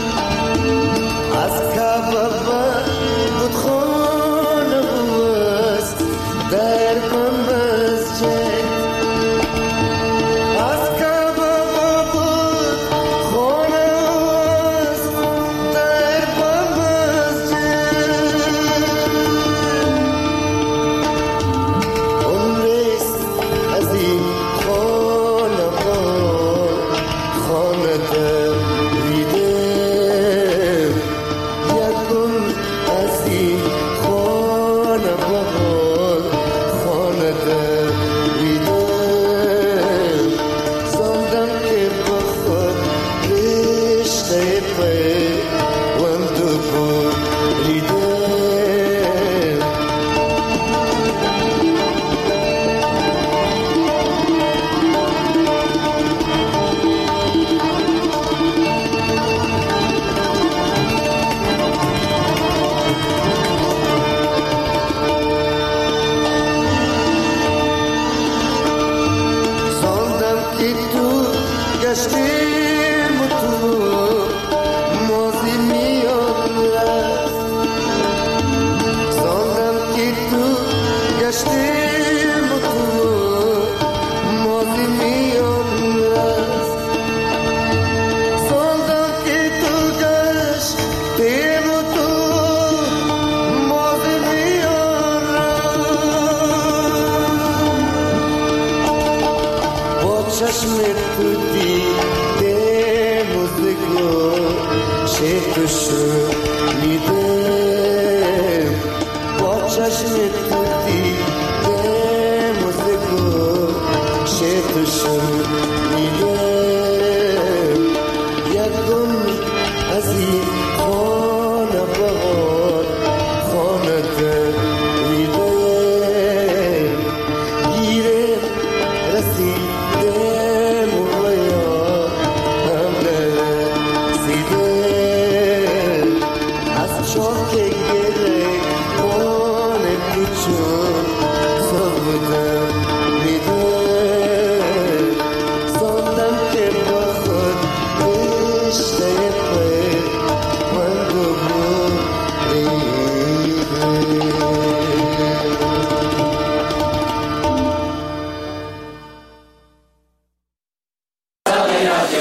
از کباب بود خانه بود در مسجد از کباب بود خانه بود در مسجد عمریست از این خانه خانه دویدم یکم از این خانه خانه دویدم زندم که با خود رشته پیوند بریدم زندم که تو گشتیم و تو مازی میاد رفت زندم که تو گشتیم و تو مازی میاد رفت زندم که تو گشتیم و تو مازی میاد رفت با چشم تو دیدم و زگو شکل شد